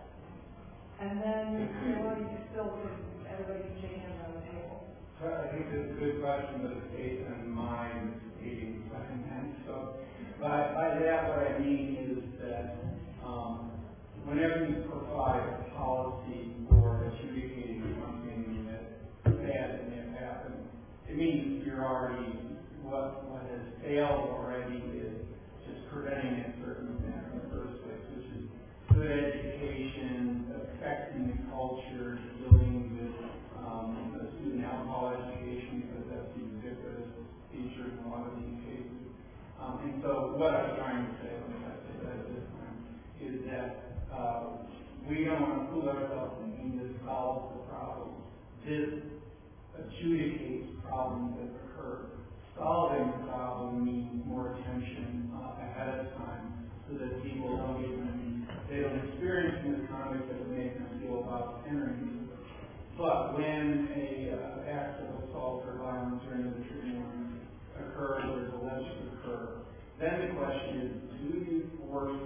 And then, you know, you still can, everybody can shake hands on the table. Well, I think that's a good question, but it's based on my stating secondhand. So, by, by that, what I mean is that um, whenever you provide a policy for adjudicating something that bad may have happened, it means you're already, what, what has failed already is just preventing a certain event in the first place, which is good education, affecting the culture, dealing with um, the student alcohol education, because that's the ubiquitous feature in a lot of these cases. Um, and so what I'm trying to say, when I say that at this time, is that uh, we don't want to fool ourselves thinking this solves the problem. This adjudicates problems that occur. Solving the problem means more attention uh, ahead of time so that people don't even, they don't experience misconduct that would make them feel about entering into it. But when a uh, act of assault or violence or any of the treatment occurs or is alleged to occur, then the question is, do you force,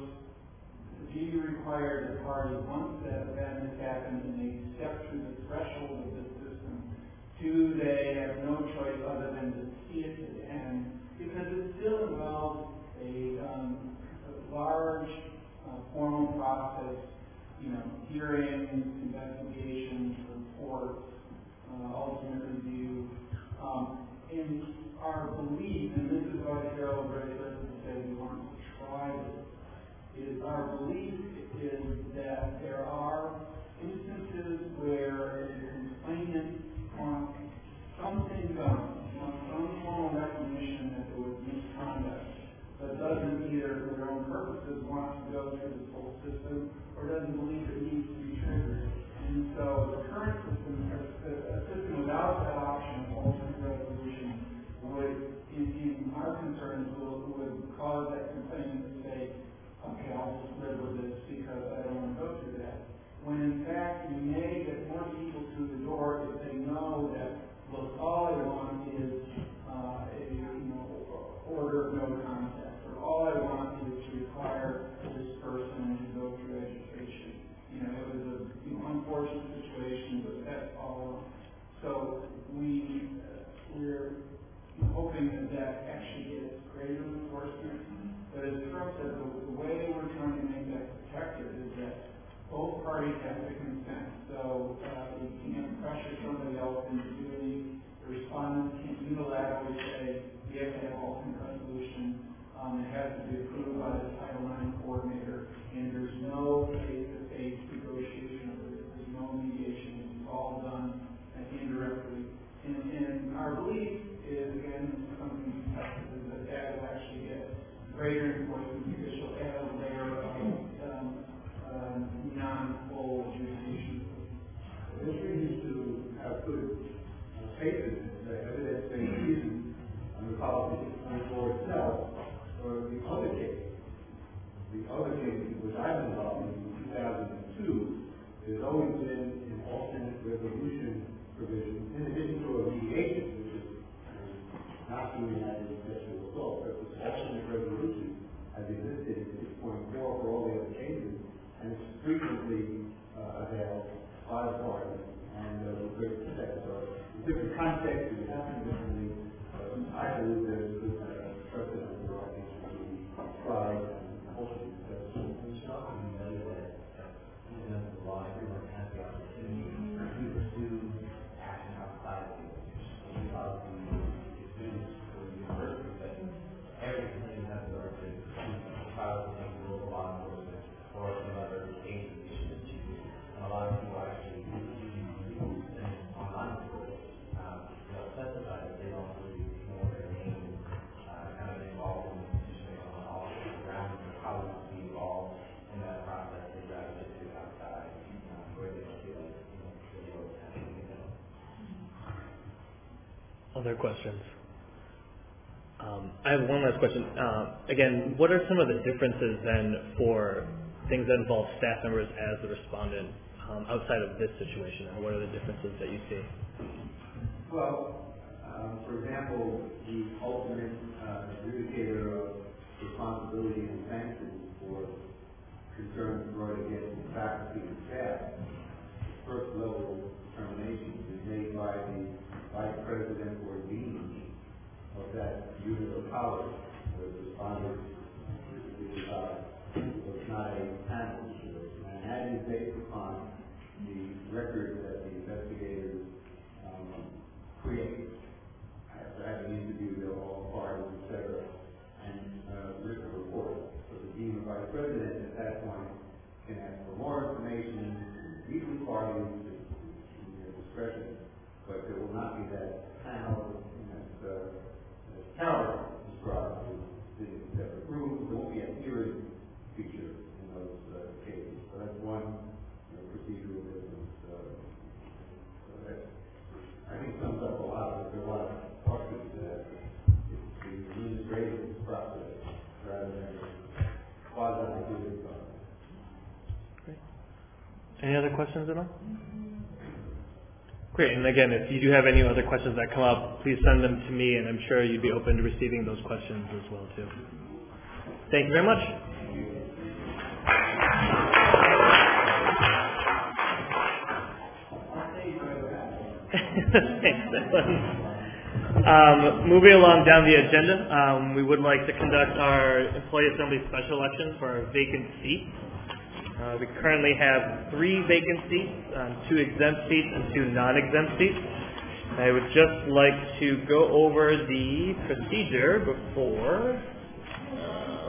do you require the party, once that event has happened and they step through the threshold of the system, do they have no choice other than to see it to the end? Because it still involves a, um, a large you know, hearings, investigations, reports, uh, ultimate review. Um, and our belief, and this is what Harold Rayford said we want to try this, is our belief is that there are instances where the complainant wants something done, wants some form of recognition that there was misconduct, but doesn't either, for their own purposes, want to go through this whole system, or doesn't believe it needs to be triggered. And so the current system, a system without that option of ultimate resolution, would, in, in our concerns, will, would cause that complainant to say, okay, I'll just live with this because I don't want to go through that. When in fact, you may get more people through the door if they know that, look, all I want is uh, a you know, order of no contest, or all I want is to require this person to go through education. You know, it was a you know, unfortunate situation, but that's all. So we, uh, we're hoping that that actually gets greater enforcement. But as Trump said, the, the way we're trying to make that protected is that both parties have to consent. So uh, you can't pressure somebody else into doing. The respondents can't unilaterally say we have to have ultimate resolution. Um, it has to be approved by the Title nine coordinator, and there's no face-to-face negotiation. There's no mediation. It's all done indirectly. And, and our belief is, again, something we tested, is that that will actually get greater enforcement because she'll add a layer of um, um, non-full jurisdiction. This needs to have good cases, the evidence-based reasons on the policy for itself, or the other case. The other case, which I've been involved in in two thousand two, has always been an alternate resolution provision, in addition to a mediation, which is not doing that in sexual assault, but this alternate resolution has existed in six point four for all the other cases, and it's frequently uh, availed by the parties, and uh, with great success. So, in different contexts, it happens differently. Uh, I believe there's a good uh, precedent for our case to be tried and hopefully successful. It's shocking to know that even under the law, everyone has the opportunity to pursue action outside of the institution. We obviously students for the university, but every community has the right to file a local law enforcement or some other agency. And a lot of people actually use online tools. Um, they'll specify that they don't really know their name, uh, kind of involved in the institution on all the grounds of how we can be involved in that process. They'd rather just do it outside, um, where they don't feel like, you know, they know what's happening. Other questions? Um, I have one last question. Uh, again, what are some of the differences then for things that involve staff members as the respondent um, outside of this situation? And what are the differences that you see? Well, um, for example, the ultimate uh, adjudicator of responsibility and sanctions for concerns brought against the faculty and staff, the first level determination is made by the vice president or dean of that unit of college, where the respondent is uh, so it's not a panel issue. And that is based upon the record that the investigators um, create after having interviewed all parties, et cetera, and uh, written a report. So the dean or vice president at that point can ask for more information, meet with parties in their discretion, but there will not be that panel that uh, Carol described, the separate rooms. There won't be a hearing feature in those uh, cases. So that's one you know, procedural difference. Uh, so that, I think, sums up a lot of, there are a lot of questions to that. It's the administrative process rather than quasi-judicial process. Great. Any other questions at all? Great, and again, if you do have any other questions that come up, please send them to me, and I'm sure you'd be open to receiving those questions as well, too. Thank you very much. Thanks, um, moving along down the agenda, um, we would like to conduct our employee assembly special election for our vacant seat. Uh, we currently have three vacant seats, um, two exempt seats and two non-exempt seats. I would just like to go over the procedure before uh,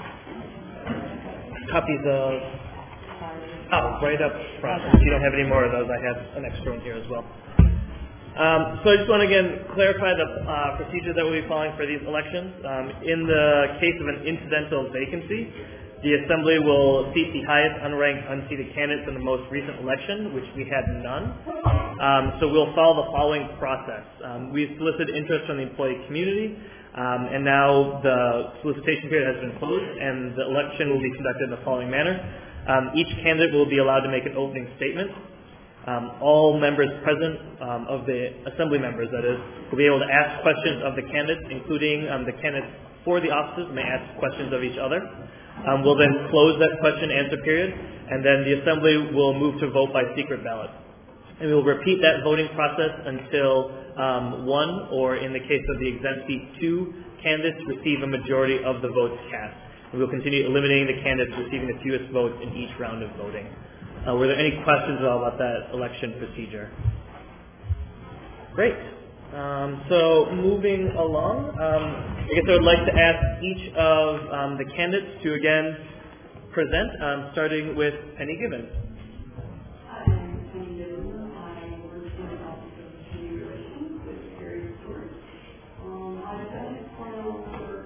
copies of, oh, right up front. If you don't have any more of those, I have an extra one here as well. Um, so I just want to again clarify the uh, procedure that we'll be following for these elections. Um, in the case of an incidental vacancy, the Assembly will seat the highest unranked, unseated candidates in the most recent election, which we had none. Um, so we'll follow the following process. Um, we've solicited interest from the employee community, um, and now the solicitation period has been closed, and the election will be conducted in the following manner. Um, each candidate will be allowed to make an opening statement. Um, all members present, um, of the Assembly members, that is, will be able to ask questions of the candidates, including um, the candidates for the offices may ask questions of each other. Um, we'll then close that question and answer period, and then the Assembly will move to vote by secret ballot. And we will repeat that voting process until um, one, or in the case of the exempt seat, two candidates receive a majority of the votes cast. And we'll continue eliminating the candidates receiving the fewest votes in each round of voting. Uh, were there any questions at all about that election procedure? Great. Um, so moving along, um, I guess I would like to ask each of um, the candidates to again present, um, starting with Penny Gibbons. Hi, I'm Penny Gibbons. I work in the Office of Community Relations with Gary Stewart. Um, I've been at Cornell for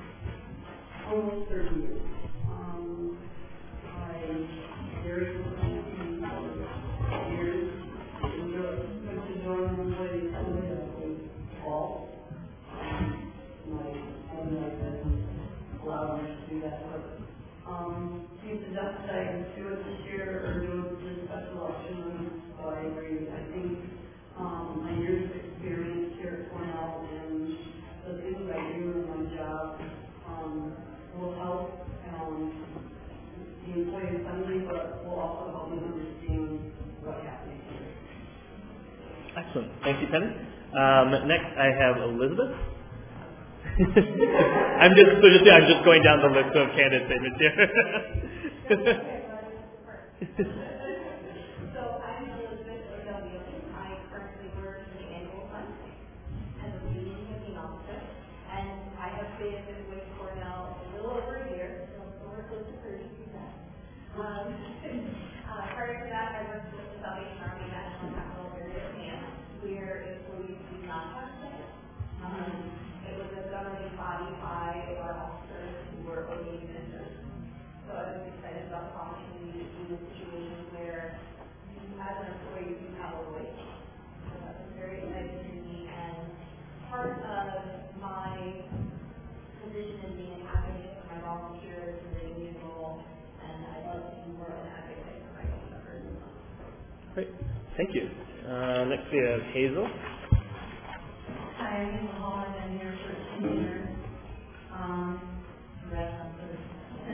almost thirty years. Um, I Gary was on the team for years. Went to join the employee assembly fall. Um, my family doesn't allow me to do that work. Um, he suggested I do it this year or do it this special election, so I agree. I think um, my years of experience here at Cornell and the things I do in my job um, will help um, the employee assembly, but will also help me understand what's happening here. Excellent. Thank you, Penny. Um, next, I have Elizabeth. I'm just, so just, yeah, I'm just going down the list of candidate statements here. So I'm Elizabeth O'W. I currently work in the annual fund as a meeting cooking officer, and I have been with Cornell a little over a year, so we're close to thirty percent. Um, uh, prior to that, I worked with the Salvation Army National Capital Area Camp, where employees do not have say. Um, it was a governing body by our officers who were O D ministers. So I was excited about the opportunity to be in a situation where, as an employee, you have a voice. So that was very exciting to me, and part of my position in being an advocate for my volunteers is a union role, and I'd love to be more of an advocate for my team members. Great. Thank you. Uh, next we have Hazel. Hi, I'm Hazel Holland. I'm here for two years. Um, congrats on first.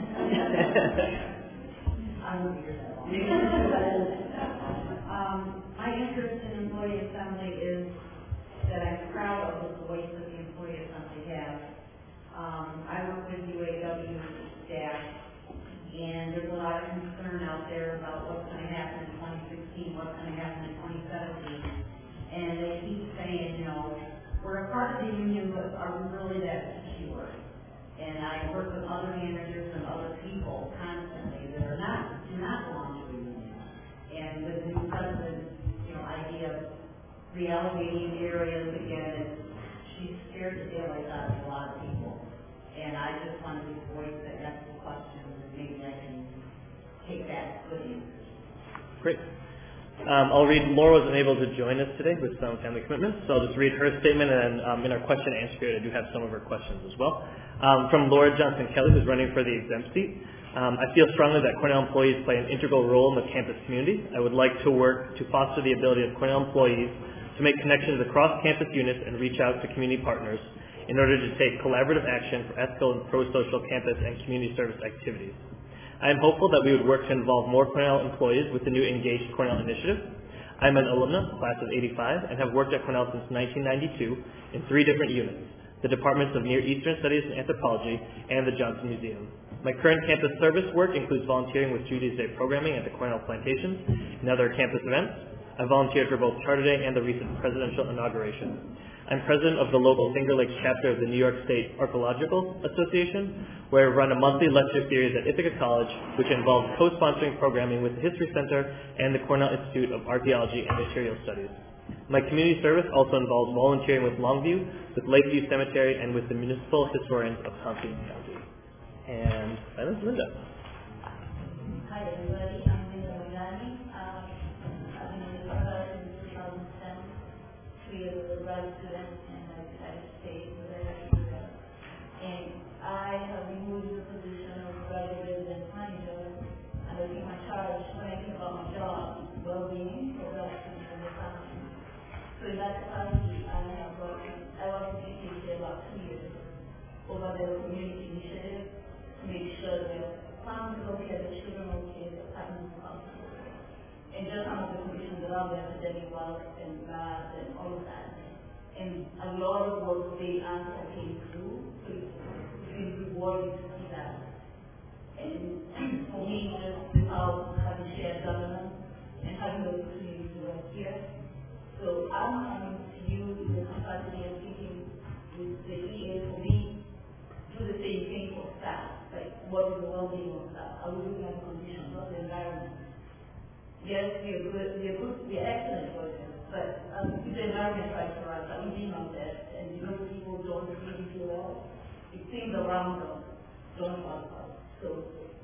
I won't be here that long. um, my interest in employee assembly is that I'm proud of the voice that the employee assembly has. Um, I work with U A W staff, and there's a lot of concern out there about what's going to happen in twenty sixteen, what's going to happen in twenty seventeen. And they keep saying, you know, we're a part of the union, but are we really that secure? And I work with other managers and other people constantly that are not, do not belong to a union. And with the new president's, you know, idea of reallocating areas again, it's, she's scared to daylight out of a lot of people. And I just want to be a voice that asks the questions, and maybe I can take that good answer. Great. Um, I'll read, Laura was unable to join us today with some family commitments, so I'll just read her statement, and um, in our question and answer period, I do have some of her questions as well. Um, from Laura Johnson-Kelly, who's running for the exempt seat. Um, I feel strongly that Cornell employees play an integral role in the campus community. I would like to work to foster the ability of Cornell employees to make connections across campus units and reach out to community partners in order to take collaborative action for ethical and pro-social campus and community service activities. I am hopeful that we would work to involve more Cornell employees with the new Engaged Cornell initiative. I am an alumnus, class of eighty-five, and have worked at Cornell since nineteen ninety-two in three different units, the Departments of Near Eastern Studies and Anthropology and the Johnson Museum. My current campus service work includes volunteering with Judy's Day programming at the Cornell Plantations and other campus events. I volunteered for both Charter Day and the recent presidential inauguration. I'm president of the local Finger Lakes chapter of the New York State Archaeological Association, where I run a monthly lecture series at Ithaca College, which involves co-sponsoring programming with the History Center and the Cornell Institute of Archaeology and Material Studies. My community service also involves volunteering with Longview, with Lakeview Cemetery, and with the municipal historians of Tompkins County. And that is Linda. Hi everybody, I'm Linda Magani. Um, I've been in the program since two thousand ten. Three years as a grad student, and I decided to stay with it. And I have been moved to the position of graduate residence manager, and I think my charge when I think about my job is well-being for grad students and their families. So in that capacity, I have worked, I worked in G T for about two years over the community initiative to make sure that families are okay, the children are okay, the families are comfortable. And just some of the conditions around the academic work and math and all of that. And a lot of work they answer came through, so it's really rewarding to see that. And for me, just without having shared governance and having the opportunity to work here. So I'm coming to you with the capacity of thinking with the E A for me, do the same thing for staff, like what is the well-being of staff? Are we looking at the conditions, what's the environment? Yes, we are good, we are good, we are excellent workers, but um, if the environment right for us, are we being our best? And you know, people don't really do well. It things around them don't work out. So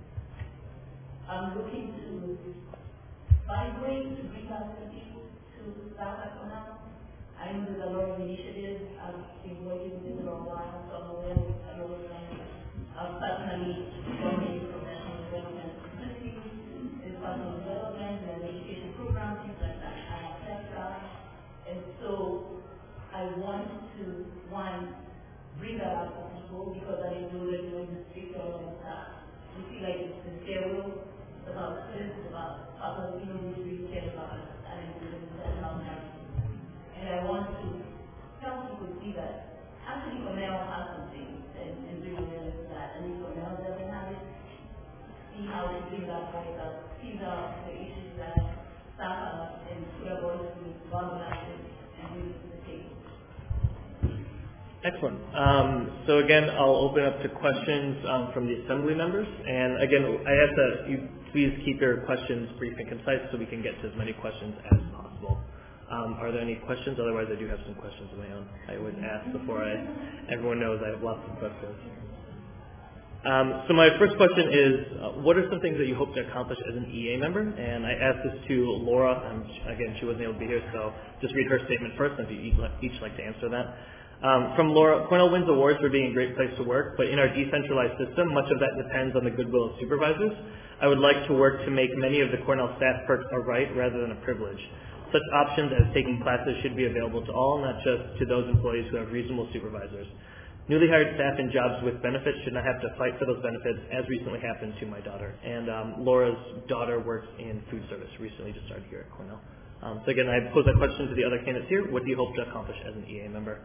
I'm looking to find ways to bring out the people to staff at Cornell. I know there's a lot of initiatives. I've been working with it for a while, so I'm aware of a lot of them. I've personally done many professional development activities, there's personal development, there's education programs, things like that. I'm a tech guy. And so I want to, one, bring that out to people because I know that you're in the street all of that. We feel like it's the stairwell, it's about students, it's about other people who really care about it, and it's about marriage. And I want to help people see that actually Cornell has something and, and bring awareness to that. And if Cornell doesn't have it, see how to bring that voice up, see the, the issues that staff have, and put a voice to vulnerabilize it and bring it to the table. Excellent. Um, so again, I'll open up to questions um, from the assembly members. And again, I ask that you please keep your questions brief and concise so we can get to as many questions as possible. Um, are there any questions? Otherwise, I do have some questions of my own. I would ask before I. Everyone knows I have lots of questions. Um, so my first question is, uh, what are some things that you hope to accomplish as an E A member? And I asked this to Laura. Um, again, she wasn't able to be here, so just read her statement first, and if you each like to answer that. Um, from Laura, Cornell wins awards for being a great place to work, but in our decentralized system, much of that depends on the goodwill of supervisors. I would like to work to make many of the Cornell staff perks a right rather than a privilege. Such options as taking classes should be available to all, not just to those employees who have reasonable supervisors. Newly hired staff in jobs with benefits should not have to fight for those benefits, as recently happened to my daughter. And um, Laura's daughter works in food service, recently just started here at Cornell. Um, so again, I pose that question to the other candidates here. What do you hope to accomplish as an E A member?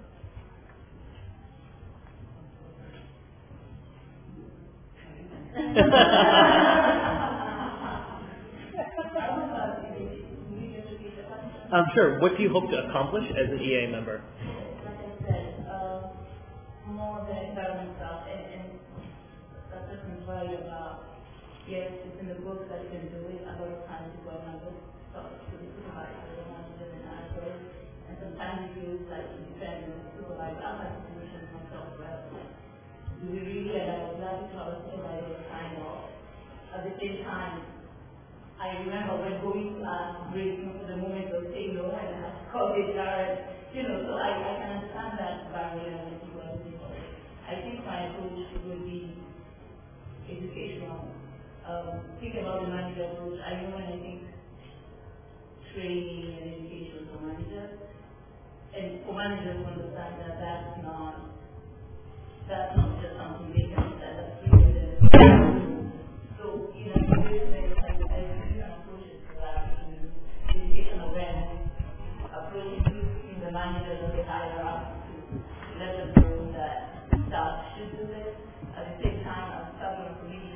um, sure. What do you hope to accomplish as an E A member? Like I said, uh, more the environment stuff, and, and that person's right about, yes, it's in the books that you can do it. A lot of times you go and look stuff to the supervisor, the manager, and answer it. And sometimes it feels like you depend on the supervisor. I've had situations myself where do we really, and I was glad to tell the supervisor to sign off. At the same time, I remember when going to ask Grace for the moment of saying no, and I had to call H R, you know, so I, I can understand that barrier when people are saying no. I think my approach would be educational. Um, think about the manager approach. I know when I think training and education for managers, and for managers to understand that that's not, that's not just something they can understand, that's really the so, you know, there's different approaches to that, education awareness, approaching in the managers of the higher up to let them know that staff should do this. At the same time, as staff of the community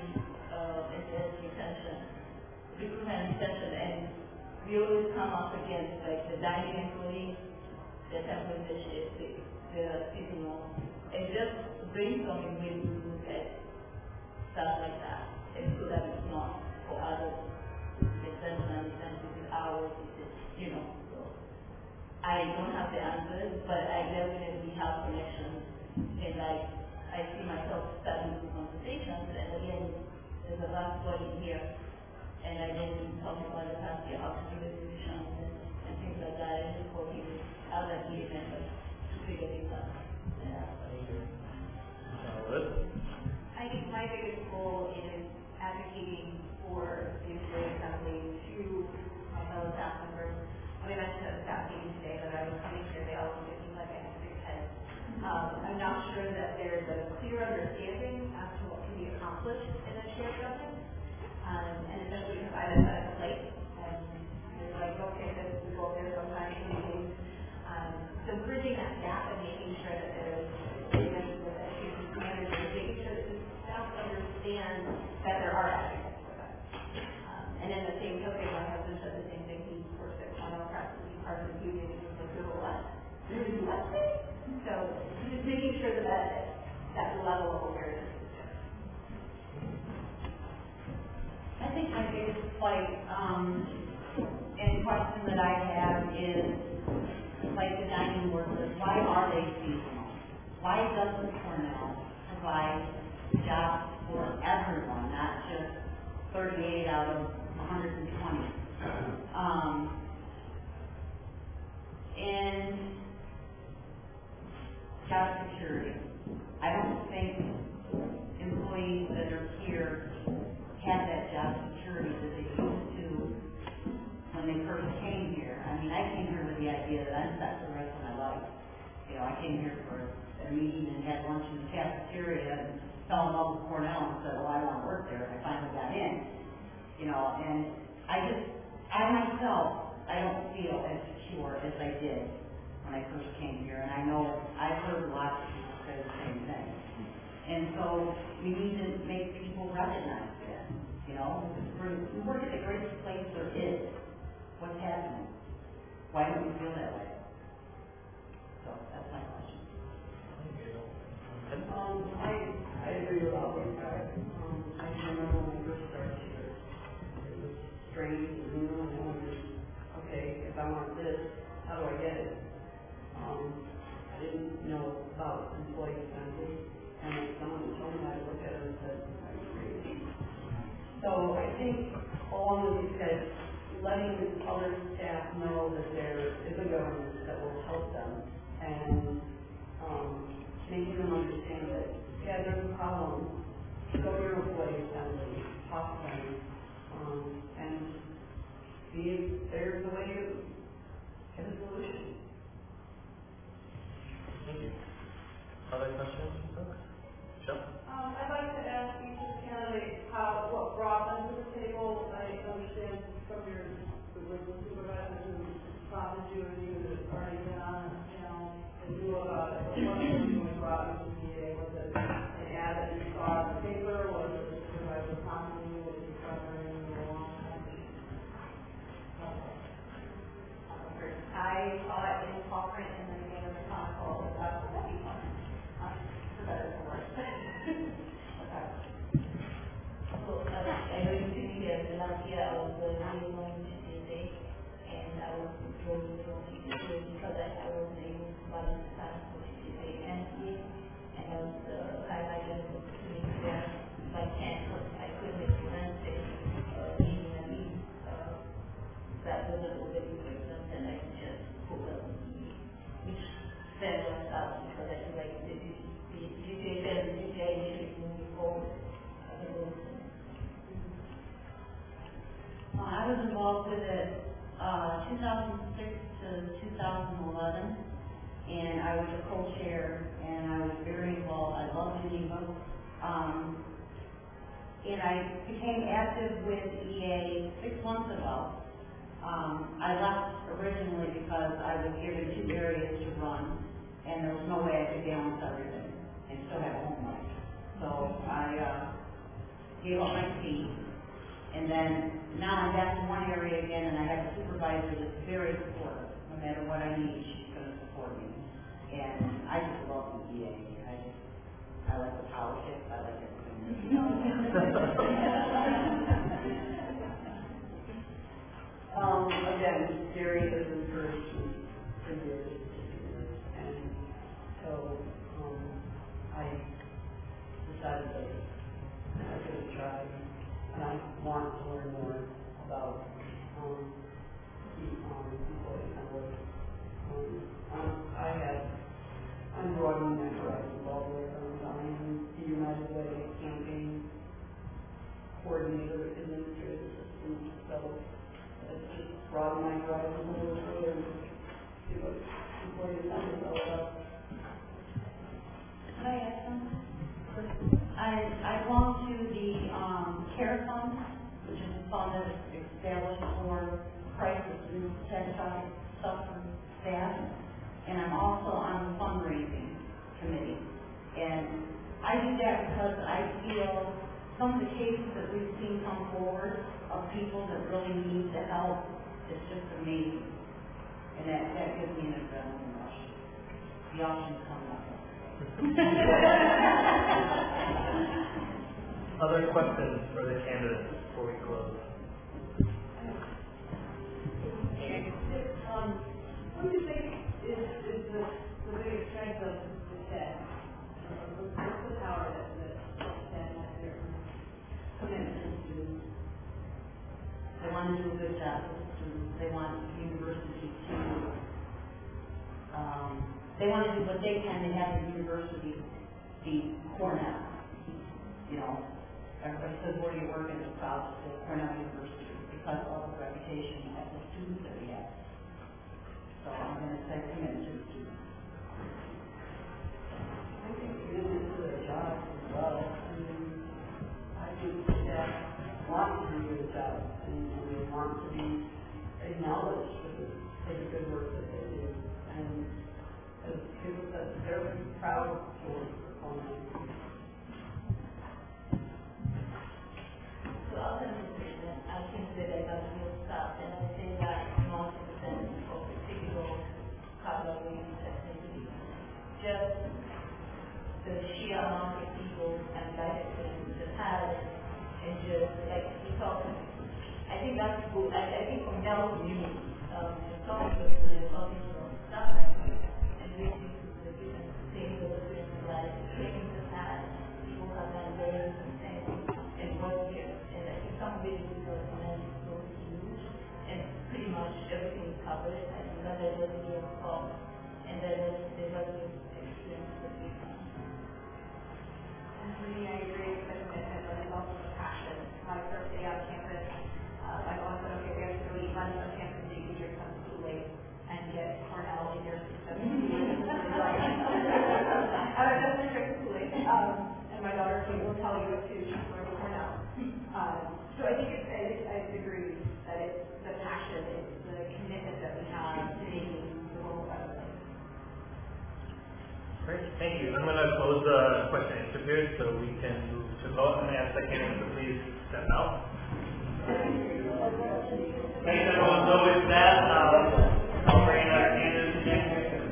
extension, and we always come up against like the dining employees that have with the shift, the, the seasonal, and just brainstorming ways to look at stuff like that, and so that it's not for others. Extension and extension hours, you know. So I don't have the answers, but I definitely have connections, and I I see myself starting these conversations, and again, there's a last body here, and I didn't talk about the past year, how to do the decisions and, and things like that, and just working with other key members to figure things out. Yeah. I think my biggest goal is advocating for the employee assembly to my fellow staff members. We mentioned at the staff meeting today that I was coming here, they all look at me like I have six heads. Um, I'm not sure that there's a clear understanding as to what can be accomplished in a shared government, um, and especially because I live at a place, and it's like, okay, this we go there sometimes in meetings. Um, so bridging that gap and making sure that there's agreement with education managers, making sure that the staff understand that there are advocates for them. Um, and in the same token, my husband said the same thing. He works at Cornell Practice, he's part of the union, and he's like, you're what? You're what? So just making sure that that, that level of awareness is there. I think my biggest fight um, and question that I have is, like the dining workers, why are they seasonal? Why doesn't Cornell provide jobs for everyone, not just thirty-eight out of one hundred twenty? Um, and job security. I don't think employees that are here have that job security that they used to when they first came here. I mean, I came here with the idea that I'm set for the rest of my life. You know, I came here for a meeting and had lunch in the cafeteria and fell in love with Cornell and said, oh, I want to work there. And I finally got in. You know, and I just, I myself, I don't feel as secure as I did when I first came here. And I know I've heard lots of people say the same thing. And so we need to make people recognize that. You know, we work at the greatest place there is. What's happening? Why don't we feel that way? So that's my question. Um, I, I agree with all these guys. Um, I remember when we first started here, it was strange and new, and I wondered, okay, if I want this, how do I get it? Um, I didn't know about employee assembly, and when someone told me how to look at it and said, are you crazy? So I think, along with these guys, letting other staff know that there is a government that will help them, and um, making them understand that, yeah, there's a problem. Go to your employee assembly, talk to them, um, and see if there's a way to get a solution. Thank you. Other questions, folks? Sure. Um, I'd like to ask each of the candidates how, what brought them to the table. I understand from your, the local supervisors who prompted you and you had already been on, you know, and knew about it. But what was you brought you to the P A? Was it an ad that you saw on the paper? Was it the supervisor prompting you? Was it covering you along? I saw it in small print in the beginning of the Chronicle about the people. For better or for worse. Okay. So, uh, I know you see here, the last year I was uh, liaison to T S A, and I was going from T S A because I, I wasn't able to balance time for T S A and T A, and I was uh, highlighting the opportunity there. If I can, I couldn't make Wednesday, uh, meeting a meeting, uh, that was a little bit different, and I can just pull up which said what's up, because I feel like the G T A said the G T A initiative moving forward. I think it was. Uh, I was involved with it uh, two thousand six to two thousand eleven, and I was a co-chair, and I was very involved. I love Geneva. Um, and I became active with E A six months ago. Um, I left originally because I was given two areas to run, and there was no way I could balance everything and still have a home life. So I uh, gave up my seat, and then now I'm back in one area again, and I have a supervisor that's very supportive. No matter what I need, she's going to support me. And I just love the E A. I, I like the politics. I like everything. um, again, Gary has encouraged me for years, and so um, I decided that I was going to try, and I want to learn more about um, the um, employee network. Um, um, I have, I'm broadening my horizons all the way around. I'm the United Way campaign coordinator, administrative assistant, so it's just broaden my horizons a little bit and see what employee network is all about. Can I ask something? I, I belong to the um, CARE Fund, which is a fund that is established for crisis and satisfied suffering staff, and I'm also on the fundraising committee. And I do that because I feel some of the cases that we've seen come forward of people that really need the help is just amazing. And that, that gives me an adrenaline rush. The option's coming up. Other questions for the candidates before we close? Um, what do you think is, is the, the biggest strength of the staff? What's, what's the power that the staff has there? Commitment to students. They want to do a good job with students. They want the university to, um, they want to do what they can to have the university be Cornell. You know, everybody says, where do you work? And it's proud to say Cornell University because of the reputation of the students that we have. So I'm going to say commitment to the students. I think commitment to their jobs as well. I mean, I think that want to do their job and, and they want to be acknowledged for the, for the good work that they do. And as people said, they're proud to work for Cornell. So ultimately, I think that I got real stuff, and I think that most of them of the typical probably necessity, just the sheer amount of people and guidance that have, and just like because I think that's good. I, I think from now on, you um, talking to the talking to stuff like that, and listening to the different things that the students like, things that had people have done very things and what here. Some videos and so huge, and pretty much everything is covered. I think that there was a call, and there was there was an experience for people. And for me, I agree with the commitment, but it's also the passion. My first day on campus, uh, my boss said, okay, we have to go eat lunch on campus, so you can drink some Kool-Aid and get Cornell in your system. I would definitely drink Kool-Aid. Um, and my daughter said, we'll tell you what to do. She's going to Cornell. Um, So I think it's, I, I agree that it's the passion, it's the commitment that we have to making the world a better place. Great, thank you. I'm going to close the question and answer period so we can move to vote. I'm going to ask the candidates to please step out. Thanks everyone. So with that, uh, I'll bring in our candidates again.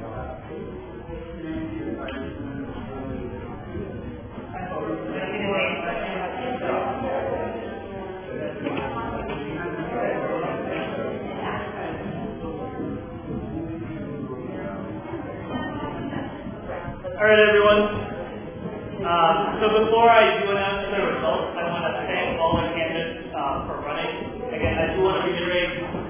All right, everyone. Um, so before I do announce the results, I want to thank all the candidates uh, for running. Again, I do want to reiterate.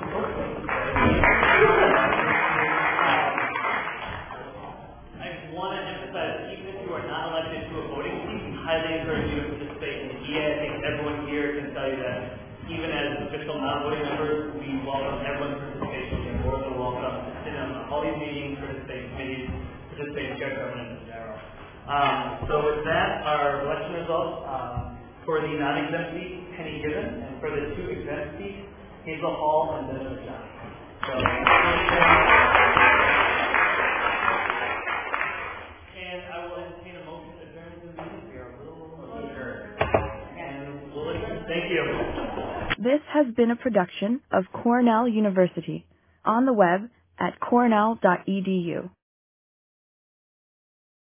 I want to emphasize, even if you are not elected to a voting seat, we highly encourage you to participate in the E A. I think everyone here can tell you that even as official non-voting members, we welcome everyone's participation. You're more than welcome to sit in on all these meetings, participate in committees, participate in shared governance in general. Um, so with that, our election results um, for the non-exempt seat, Penny Gibbon, and for the two exempt seats, Hazel Hall and Benjamin Johnson. So, and I will entertain a motion to adjourn the meeting. We are a little over. And we'll adjourn. Thank you. This has been a production of Cornell University, on the web at cornell dot e d u.